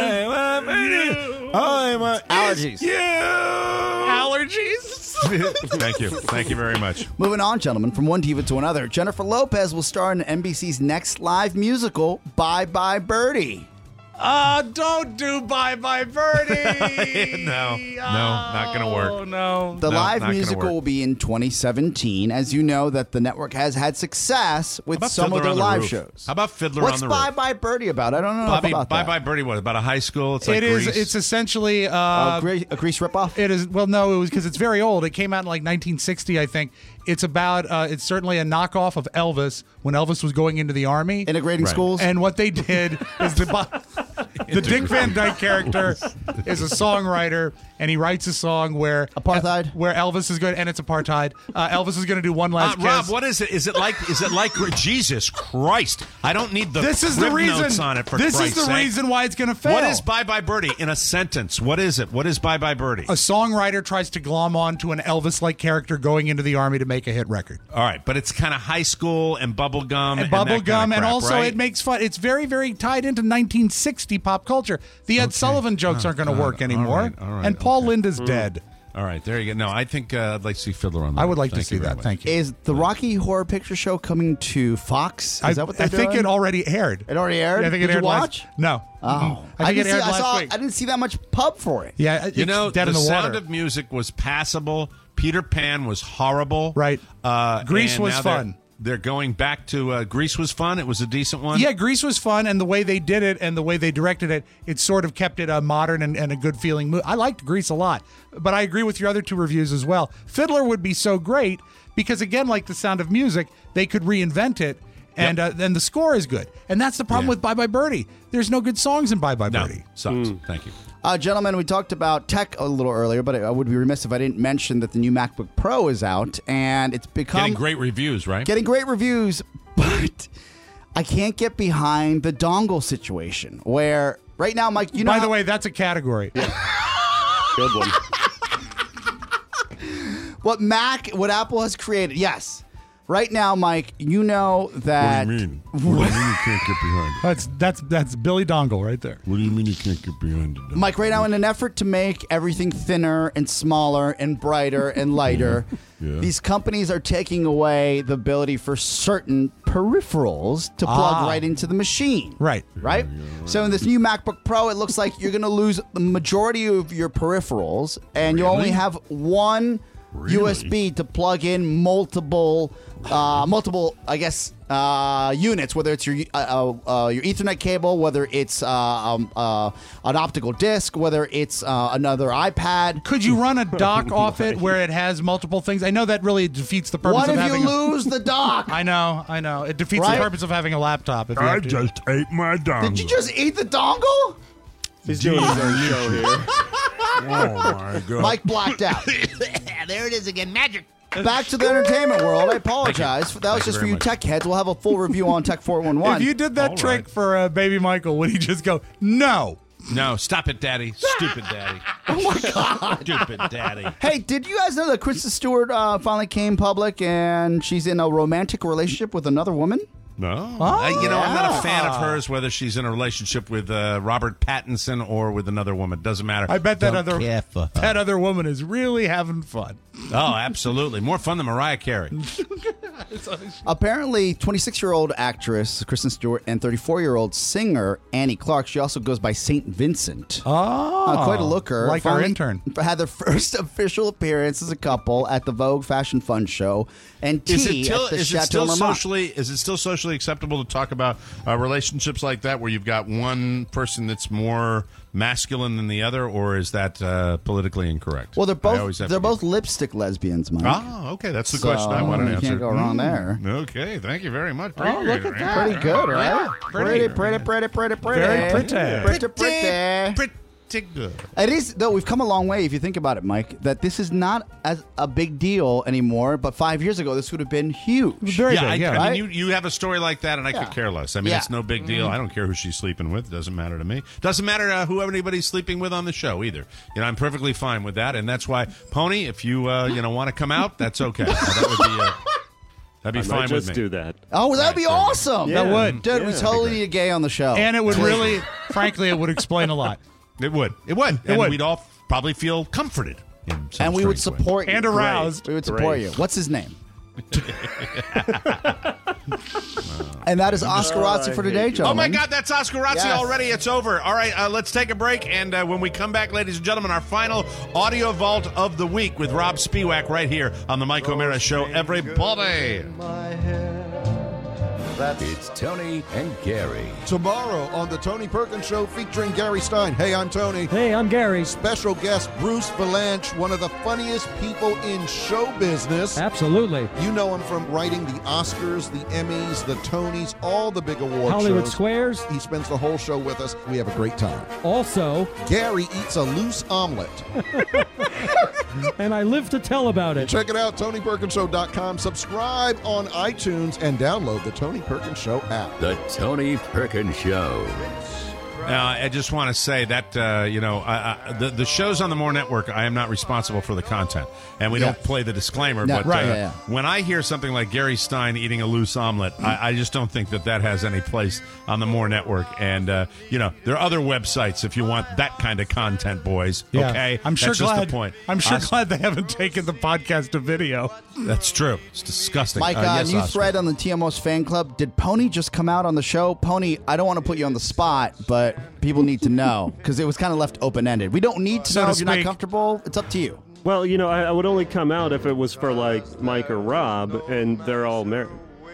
D: Allergies.
C: Allergies.
L: Thank you. Thank you very much.
D: Moving on, gentlemen, from one diva to another. Jennifer Lopez will star in NBC's next live musical, Bye Bye Birdie.
C: Don't do Bye Bye Birdie.
L: No, not going to work.
C: Oh, no.
D: The
L: No,
D: live
L: not gonna
D: musical
L: work.
D: will be in 2017. As you know, that the network has had success with some of
L: Fiddler
D: their
L: on the
D: live
L: Roof?
D: shows.
L: How about Fiddler
D: What's
L: on the
D: Bye
L: Roof?
D: Bye Birdie about? I don't know
L: Bobby,
D: about
L: Bye
D: that.
L: Bye Birdie, what, about a high school? It's like Grease?
C: It's essentially
D: A Grease ripoff?
C: It is. Well, no, it was because it's very old. It came out in like 1960, I think. It's about. It's certainly a knockoff of Elvis when Elvis was going into the army,
D: Integrating schools.
C: and what they did is the Dick Van Dyke character is a songwriter, and he writes a song where
D: Apartheid?
C: where Elvis is going, and it's apartheid. Elvis is going to do one last kiss.
L: Rob, what is it? Is it like Jesus Christ? I don't need the
C: This is the
L: crib
C: reason.
L: notes on it for
C: This is
L: Christ's
C: the
L: sake.
C: reason why it's going to fail.
L: What is Bye Bye Birdie in a sentence? What is it? What is Bye Bye Birdie?
C: A songwriter tries to glom on to an Elvis-like character going into the army to make a hit record.
L: All right, but it's kind of high school and bubblegum
C: And bubblegum,
L: that kind of
C: and
L: crap,
C: also
L: right?
C: it makes fun. It's very, very tied into 1960 pop culture. The Ed Sullivan jokes aren't going to work anymore.
L: All right,
C: and Paul Linda's dead.
L: All right, there you go. No, I think I'd like to see Fiddler on the
C: I
L: Roof.
C: would like to
L: Thank
C: see
L: you very
C: that.
L: much.
C: Thank you.
D: Is the Rocky Horror Picture Show coming to Fox? Is that what they're
C: I think
D: doing?
C: it already aired.
D: It already aired?
C: Yeah, I think
D: Did
C: it aired
D: you watch?
C: No.
D: Oh.
C: I think it aired
D: I
C: last week.
D: I didn't see that much pub for it.
C: Yeah,
L: You know,
C: dead
L: the
C: in the
L: Sound
C: water.
L: of Music was passable. Peter Pan was horrible.
C: Right. Grease
L: and
C: was
L: now
C: fun.
L: they're going back to Grease was fun. It was a decent one.
C: Yeah, Grease was fun, and the way they did it and the way they directed it, it sort of kept it a modern and a good feeling movie. I liked Grease a lot, but I agree with your other two reviews as well. Fiddler would be so great because, again, like The Sound of Music, they could reinvent it, and then the score is good. And that's the problem with Bye Bye Birdie. There's no good songs in Bye Bye Birdie.
L: Sucks. Thank you.
D: Gentlemen, we talked about tech a little earlier, but I would be remiss if I didn't mention that the new MacBook Pro is out, and it's become...
L: Getting great reviews, right?
D: Getting great reviews, but I can't get behind the dongle situation, where right now, Mike, you know...
C: By the way, that's a category.
G: Good one.
D: What Apple has created, yes. Right now, Mike, you know that...
E: What do you mean? What do you mean you can't get behind it?
C: That's Billy Dongle right there.
E: What do you mean you can't get behind it?
D: Mike, right now, in an effort to make everything thinner and smaller and brighter and lighter, these companies are taking away the ability for certain peripherals to plug right into the machine.
C: Right.
D: Right? So in this new MacBook Pro, it looks like you're going to lose the majority of your peripherals, and you only have one USB to plug in multiple, I guess, units. Whether it's your Ethernet cable, whether it's an optical disc, whether it's another iPad.
C: Could you run a dock off it where it has multiple things? I know that really defeats the purpose
D: What
C: of
D: if
C: having
D: you lose the dock?
C: I know. It defeats the purpose of having a laptop. If you
E: I
C: have to.
E: just ate my dongle.
D: Did you just eat the dongle?
G: He's doing his own show here.
E: Oh, my God.
D: Mike blacked out.
F: There it is again, magic.
D: Back to the entertainment world. I apologize. That was just for you tech heads. We'll have a full review on Tech 411.
C: If you did that trick for Baby Michael, would he just go, no?
L: No, stop it, Daddy. Stupid Daddy.
D: Oh, my God.
L: Stupid Daddy.
D: Hey, did you guys know that Kristen Stewart finally came public and she's in a romantic relationship with another woman?
L: No. I'm not a fan of hers, whether she's in a relationship with Robert Pattinson or with another woman. Doesn't matter.
C: I bet that other woman is really having fun.
L: Oh, absolutely. More fun than Mariah Carey.
D: Apparently, 26-year-old actress Kristen Stewart and 34-year-old singer Annie Clark, she also goes by St. Vincent. Quite a looker.
C: Like our intern.
D: Had their first official appearance as a couple at the Vogue Fashion Fun show and tea at the Chateau Marmont.
L: Is it still socially acceptable to talk about relationships like that where you've got one person that's more masculine than the other, or is that politically incorrect?
D: Well, they're both lipstick lesbians, Mike.
L: Oh, okay. That's the question I want to answer.
D: You can't go wrong there.
L: Okay, thank you very much.
C: Oh, look at that.
D: Pretty good, right?
C: Yeah,
D: pretty.
C: Very pretty.
L: Pretty good.
D: It is, though. We've come a long way, if you think about it, Mike, that this is not as a big deal anymore, but 5 years ago, this would have been huge.
C: Very big,
L: I mean, you have a story like that, and I could care less. I mean, it's no big deal. I don't care who she's sleeping with. It doesn't matter to me. Doesn't matter who anybody's sleeping with on the show, either. I'm perfectly fine with that, and that's why, Pony, if you want to come out, that's okay. That would be... That'd be fine with me.
G: Just do that.
D: Oh, that'd be awesome.
C: That would.
D: Dude, we totally need a gay on the show.
C: And it would really, frankly, it would explain a lot.
L: It would. And we'd all probably feel comforted.
D: And we would support you.
C: And aroused.
D: We would support you. What's his name? And that is Oscar Razzi for today, gentlemen.
L: Oh, my God, that's Oscar Razzi already. It's over. All right, let's take a break. And when we come back, ladies and gentlemen, our final audio vault of the week with Rob Spiewak right here on the Mike O'Meara Show. Everybody.
A: It's Tony and Gary.
R: Tomorrow on the Tony Perkins Show featuring Gary Stein. Hey, I'm Tony.
Q: Hey, I'm Gary.
R: Special guest Bruce Valanche, one of the funniest people in show business.
Q: Absolutely.
R: You know him from writing the Oscars, the Emmys, the Tonys, all the big award
Q: Hollywood
R: shows.
Q: Squares.
R: He spends the whole show with us. We have a great time.
Q: Also,
R: Gary eats a loose omelet.
Q: And I live to tell about it.
R: Check it out, TonyPerkinsShow.com. Subscribe on iTunes and download the Tony Perkins Show app.
A: The Tony Perkins Show.
L: I just want to say that, the shows on the More Network, I am not responsible for the content. And we don't play the disclaimer.
D: No,
L: but when I hear something like Gary Stein eating a loose omelet, I just don't think that has any place on the More Network. And, there are other websites if you want that kind of content, boys.
C: Yeah.
L: Okay?
C: I'm sure
L: That's
C: glad,
L: just the point.
C: I'm sure glad they haven't taken the podcast to video.
L: That's true. It's disgusting.
D: Mike,
L: yes,
D: new
L: Oscar.
D: thread on the TMO's fan club. Did Pony just come out on the show? Pony, I don't want to put you on the spot, but people need to know because it was kind of left open-ended. We don't need to know if you're not comfortable. It's up to you.
G: Well, I would only come out if it was for, like, Mike or Rob, and they're all married.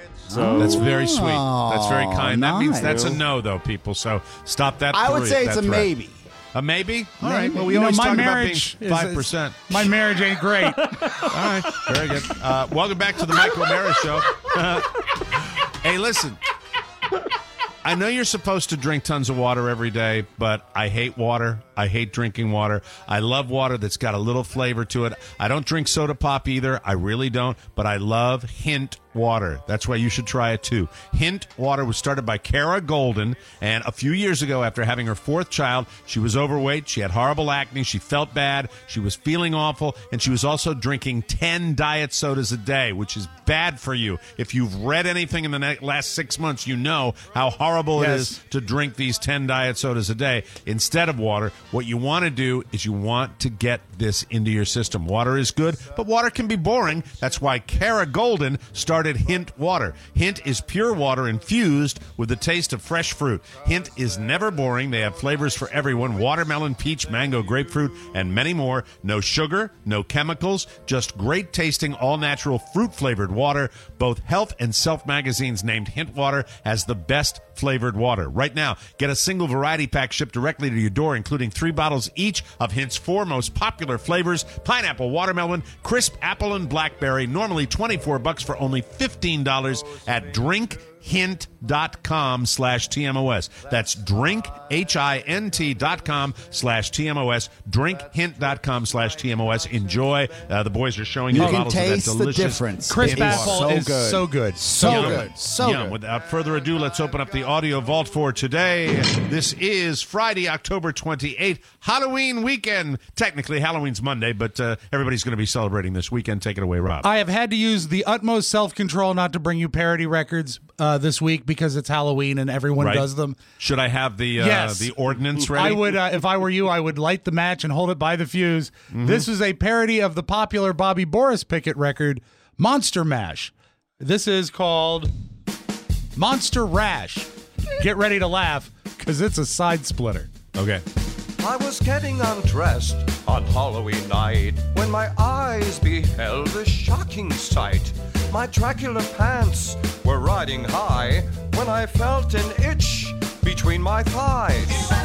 L: So that's very sweet. That's very kind. That means
D: nice.
L: that's a no, though, people. So stop that.
D: I would say it's a maybe.
L: A maybe? All right. Well, we
C: You know,
L: always
C: my
L: talk about being
C: marriage is-
L: 5%.
C: My marriage ain't great.
L: All right. Very good. Welcome back to the Michael O'Mara Show. Hey, listen. I know you're supposed to drink tons of water every day, but I hate water. I hate drinking water. I love water that's got a little flavor to it. I don't drink soda pop either. I really don't. But I love Hint water. That's why you should try it too. Hint water was started by Kara Golden, and a few years ago after having her fourth child, she was overweight, she had horrible acne, she felt bad, she was feeling awful, and she was also drinking 10 diet sodas a day, which is bad for you. If you've read anything in the last 6 months, you know how horrible it is to drink these 10 diet sodas a day instead of water. What you want to do is you want to get this into your system. Water is good, but water can be boring. That's why Kara Golden started Hint water. Hint is pure water infused with the taste of fresh fruit. Hint is never boring. They have flavors for everyone: watermelon, peach, mango, grapefruit, and many more. No sugar, no chemicals, just great tasting, all natural fruit flavored water. Both Health and Self magazines named Hint water as the best flavored water. Right now, get a single variety pack shipped directly to your door, including 3 bottles each of Hint's 4 most popular flavors: pineapple, watermelon, crisp apple, and blackberry. Normally $24 for only $15 at drinkhint.com/TMOS. That's drinkhint.com/TMOS. Drinkhint.com/TMOS. Enjoy. The boys are showing you
D: can
L: bottles
D: taste
L: of that delicious
D: the difference.
C: Crisp
D: It is
C: apple
D: so
C: is
D: good.
C: so good.
D: So
L: Yum.
D: good. So
L: Yum.
D: good.
L: Without further ado, let's open up the audio vault for today. This is Friday, October 28th, Halloween weekend. Technically, Halloween's Monday, but everybody's going to be celebrating this weekend. Take it away, Rob.
C: I have had to use the utmost self-control not to bring you parody records this week because it's Halloween and everyone
L: Right.
C: does them.
L: Should I have the
C: Yes.
L: the ordinance ready?
C: I would, if I were you, I would light the match and hold it by the fuse.
L: Mm-hmm.
C: This is a parody of the popular Bobby Boris Pickett record, Monster Mash. This is called Monster Rash. Get ready to laugh because it's a side splitter.
L: Okay.
S: I was getting undressed on Halloween night when my eyes beheld a shocking sight. My Dracula pants were riding high when I felt an itch between my thighs.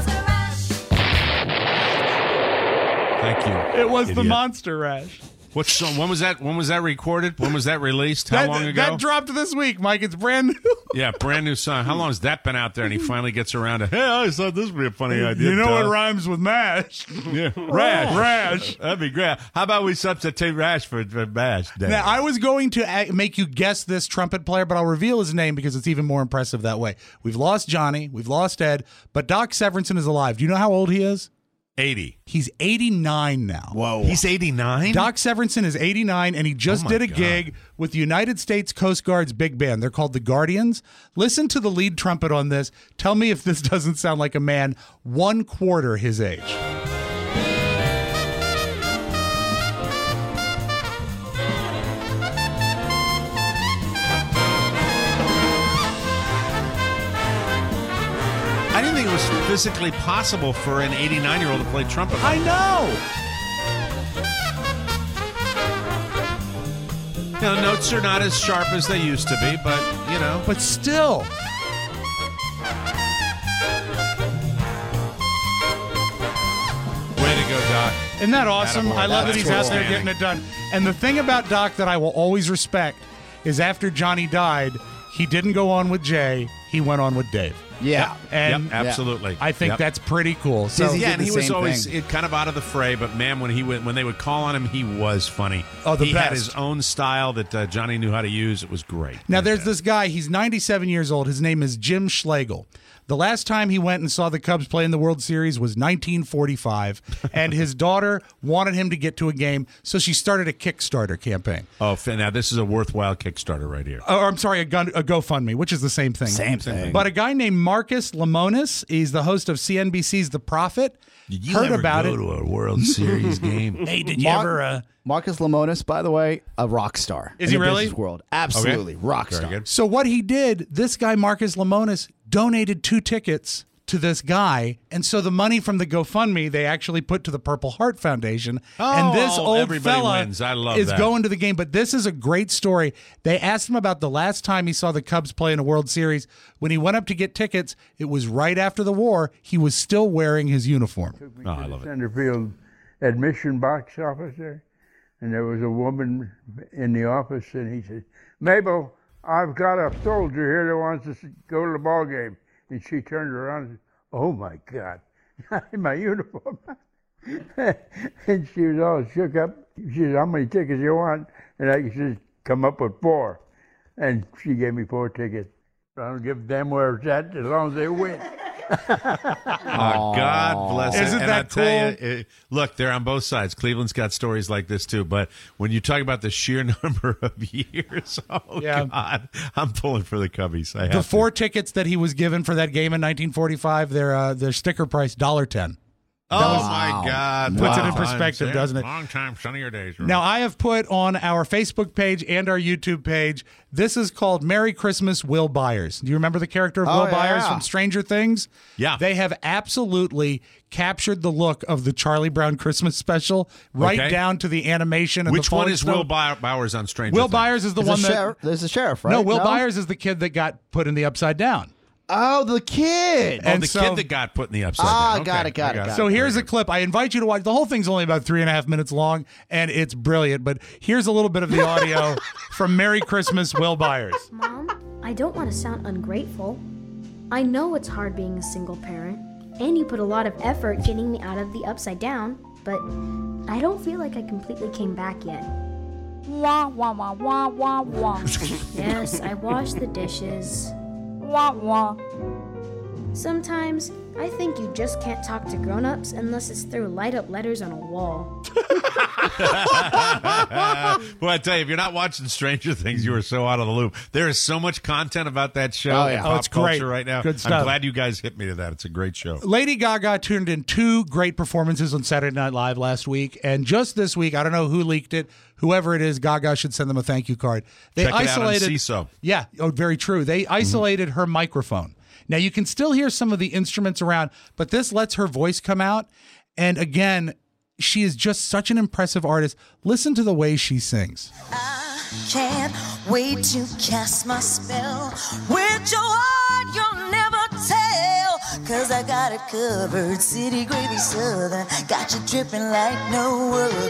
L: Thank you.
C: It was the
L: idiot.
C: Monster Rash.
L: What song? When was that? When was that recorded? When was that released? How long ago?
C: That dropped this week, Mike. It's brand new.
L: Yeah, brand new song. How long has that been out there? And he finally gets around to, hey, I thought this would be a funny idea.
C: You know what
L: Doug."
C: rhymes with mash?
L: Yeah, rash.
C: Rash.
L: That'd be great. How about we substitute rash for mash? Dave?
C: Now, I was going to make you guess this trumpet player, but I'll reveal his name because it's even more impressive that way. We've lost Johnny. We've lost Ed. But Doc Severinsen is alive. Do you know how old he is?
L: 80.
C: He's 89 now.
D: Whoa.
L: He's 89?
C: Doc Severinsen is 89, and he just did a gig with the United States Coast Guard's big band. They're called the Guardians. Listen to the lead trumpet on this. Tell me if this doesn't sound like a man 1/4 his age.
L: I didn't think it was physically possible for an 89-year-old to play trumpet.
C: I know.
L: You know, notes are not as sharp as they used to be, but, you know.
C: But still.
L: Way to go, Doc.
C: Isn't that awesome?
L: Attaboy.
C: I love that
L: That's
C: he's out there
L: outstanding.
C: getting it done. And the thing about Doc that I will always respect is after Johnny died, he didn't go on with Jay. He went on with Dave.
D: Yeah.
C: And
L: Yep, absolutely.
C: I think
L: Yep.
C: that's pretty cool. So
D: Dizzy
L: Yeah,
D: did
L: and
D: the
L: he was
D: same
L: always
D: thing.
L: kind of out of the fray, but man, when they would call on him, he was funny.
C: Oh, the
L: he had
C: best.
L: his own style that Johnny knew how to use. It was great.
C: now there's this guy. He's 97 years old. His name is Jim Schlegel. The last time he went and saw the Cubs play in the World Series was 1945, and his daughter wanted him to get to a game, so she started a Kickstarter campaign.
L: Oh, now this is a worthwhile Kickstarter right here.
C: Or I'm sorry, a GoFundMe, which is the same thing.
D: Same thing.
C: But a guy named Marcus Lemonis, he's the host of CNBC's The Prophet.
L: Did you
C: heard
L: ever
C: about
L: go
C: it.
L: to a World Series game?
C: Hey, did you ever?
D: Marcus Lemonis, by the way, a rock star.
C: Is
D: in
C: he
D: the
C: really?
D: business world. Absolutely.
L: Okay.
D: Rock
L: Very
D: star.
L: good.
C: So what he did, this guy Marcus Lemonis donated 2 tickets to this guy. And so the money from the GoFundMe, they actually put to the Purple Heart Foundation. And this old
L: everybody
C: fella
L: wins. I love
C: is
L: that.
C: going to the game. But this is a great story. They asked him about the last time he saw the Cubs play in a World Series. When he went up to get tickets, it was right after the war. He was still wearing his uniform.
L: Oh, I love it.
T: Center field admission box office there, and there was a woman in the office, and he said, "Mabel, I've got a soldier here that wants to go to the ball game." And she turned around and said, "Oh my God, in my uniform." And she was all shook up. She said, "How many tickets you want?" And I said, "Come up with 4." And she gave me 4 tickets. I don't give a damn where it's at as long as they win.
L: Oh, God bless it.
C: Isn't
L: and
C: that
L: I tell you, look, they're on both sides. Cleveland's got stories like this, too. But when you talk about the sheer number of years, God, I'm pulling for the Cubbies.
C: The 4 tickets that he was given for that game in 1945, their sticker price, $1.10.
L: Oh, my God.
C: Puts it in perspective, doesn't it?
L: Long time, sunnier days. Right?
C: Now, I have put on our Facebook page and our YouTube page, this is called Merry Christmas, Will Byers. Do you remember the character of Will Byers from Stranger Things?
L: Yeah.
C: They have absolutely captured the look of the Charlie Brown Christmas special, right down to the animation. And
L: Which
C: the
L: one is Will Byers on Stranger
C: Will
L: Things?
C: Byers is the one that...
D: There's the sheriff, right?
C: No, Will Byers is the kid that got put in the Upside Down.
D: Oh, the kid.
L: Oh, the kid that got put in the Upside Down.
D: Got it.
C: So here's a clip. I invite you to watch. The whole thing's only about 3.5 minutes long, and it's brilliant. But here's a little bit of the audio from Merry Christmas, Will Byers.
U: Mom, I don't want to sound ungrateful. I know it's hard being a single parent, and you put a lot of effort getting me out of the Upside Down, but I don't feel like I completely came back yet. Wah, wah, wah, wah, wah, wah. Yes, I washed the dishes. Wah, wah. Sometimes I think you just can't talk to grown-ups unless it's through light-up letters on a wall.
L: Boy, I tell you, if you're not watching Stranger Things, you are so out of the loop. There is so much content about that show in pop
C: it's great.
L: culture right now.
C: Good stuff.
L: I'm glad you guys hit me to that. It's a great show.
C: Lady Gaga turned in 2 great performances on Saturday Night Live last week, and just this week, I don't know who leaked it. Whoever it is, Gaga should send them a thank you card. They
L: Check
C: isolated.
L: it out on CISO.
C: Yeah, very true. They isolated her microphone. Now you can still hear some of the instruments around, but this lets her voice come out. And again, she is just such an impressive artist. Listen to the way she sings.
V: Can't wait to cast my spell. With your heart, you'll never tell. 'Cause I got it covered. City gravy southern. Got you dripping like no other.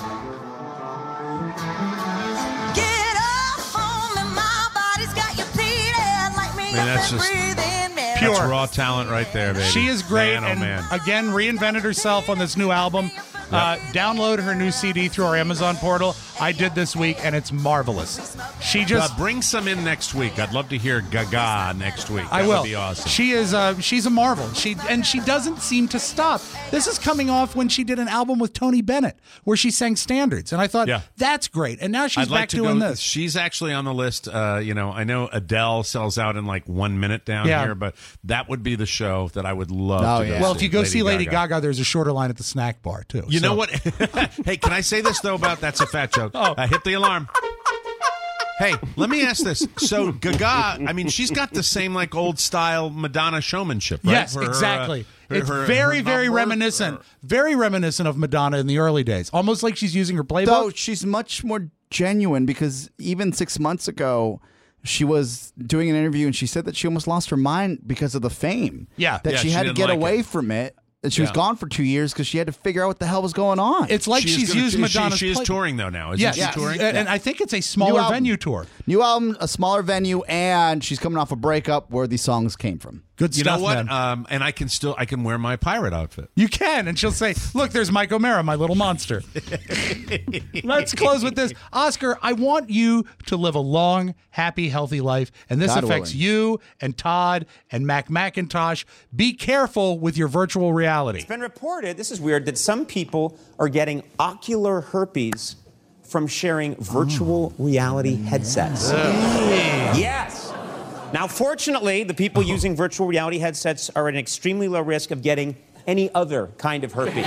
V: Get up on me, my body's got you pleading like me.
L: Man, that's just
C: pure.
L: That's raw talent right there, baby.
C: She is great,
L: Man, oh,
C: and
L: man.
C: again, reinvented herself on this new album. Download her new CD through our Amazon portal. I did this week, and it's marvelous. She just
L: bring some in next week. I'd love to hear Gaga next week. That
C: I will.
L: would be awesome.
C: She is she's a marvel. She doesn't seem to stop. This is coming off when she did an album with Tony Bennett where she sang standards, and I thought that's great. And now she's
L: I'd like
C: back
L: to
C: doing
L: go,
C: this.
L: She's actually on the list. I know Adele sells out in like 1 minute down here, but that would be the show that I would love to go see.
C: Well, if you go see Lady Gaga, there's a shorter line at the snack bar too.
L: You know what? Hey, can I say this though about that's a fat joke? Hit the alarm. Hey, let me ask this. So Gaga, I mean, she's got the same like old style Madonna showmanship, right?
C: Yes, exactly. It's very reminiscent. Very reminiscent of Madonna in the early days. Almost like she's using her playbook.
D: Though she's much more genuine because even 6 months ago, she was doing an interview and she said that she almost lost her mind because of the fame.
C: Yeah.
D: That she had to get away from it. And she was gone for 2 years because she had to figure out what the hell was going on.
C: It's like she's used Madonna's
L: She is
C: playbook.
L: touring though now. Isn't she touring?
C: And I think it's a smaller venue tour.
D: New album, a smaller venue, and she's coming off a breakup where these songs came from.
C: Good
L: You
C: stuff,
L: know what?
C: man.
L: And I can wear my pirate outfit.
C: You can, and she'll say, "Look, there's Mike O'Mara, my little monster." Let's close with this, Oscar. I want you to live a long, happy, healthy life, and this
D: God
C: affects
D: willing.
C: you and Todd and Mac McIntosh. Be careful with your virtual reality.
W: It's been reported, this is weird, that some people are getting ocular herpes from sharing virtual reality headsets. Yes. Now, fortunately, the people using virtual reality headsets are at an extremely low risk of getting any other kind of herpes.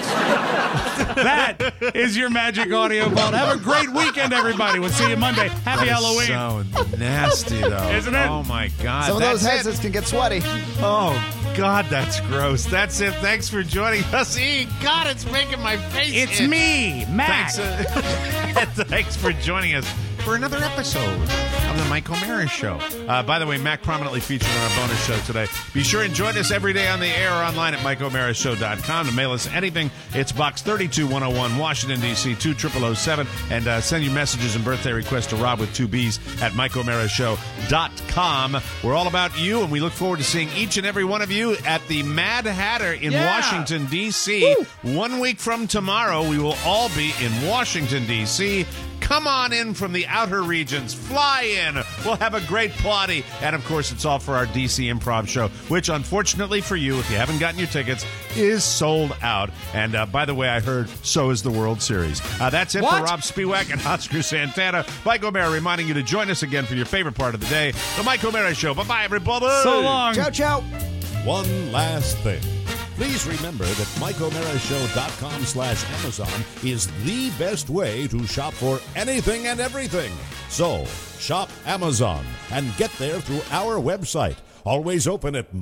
C: That is your Magic Audio Vault. Have a great weekend, everybody. We'll see you Monday. Happy Halloween.
L: So nasty, though.
C: Isn't it?
L: Oh, my God.
D: Some of those
L: That's it.
D: headsets can get sweaty.
L: Oh, God, that's gross. That's it. Thanks for joining us. God, it's making my face
C: It's
L: itch.
C: me, Matt.
L: Thanks for joining us for another episode of the Mike O'Mara Show. By the way, Mac prominently featured on our bonus show today. Be sure and join us every day on the air or online at MikeO'MaraShow.com. To mail us anything, it's Box 32101, Washington, D.C. 20007. And send your messages and birthday requests to Rob with 2 B's at MikeO'MaraShow.com. We're all about you, and we look forward to seeing each and every one of you at the Mad Hatter in Washington, D.C. 1 week from tomorrow, we will all be in Washington, D.C. Come on in from the outer regions. Fly in. We'll have a great party. And, of course, it's all for our D.C. Improv show, which, unfortunately for you, if you haven't gotten your tickets, is sold out. And, by the way, I heard so is the World Series. That's it for Rob Spiewak and Oscar Santana. Mike O'Mara reminding you to join us again for your favorite part of the day, the Mike O'Mara Show. Bye-bye, everybody.
C: So long.
D: Ciao, ciao.
A: One last thing. Please remember that MikeO'MaraShow.com/Amazon is the best way to shop for anything and everything. So, shop Amazon and get there through our website. Always open at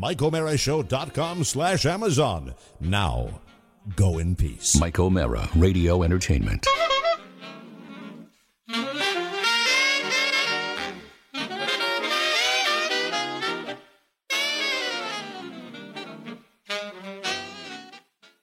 A: MikeO'MaraShow.com/Amazon. Now, go in peace. Mike O'Mara, Radio Entertainment.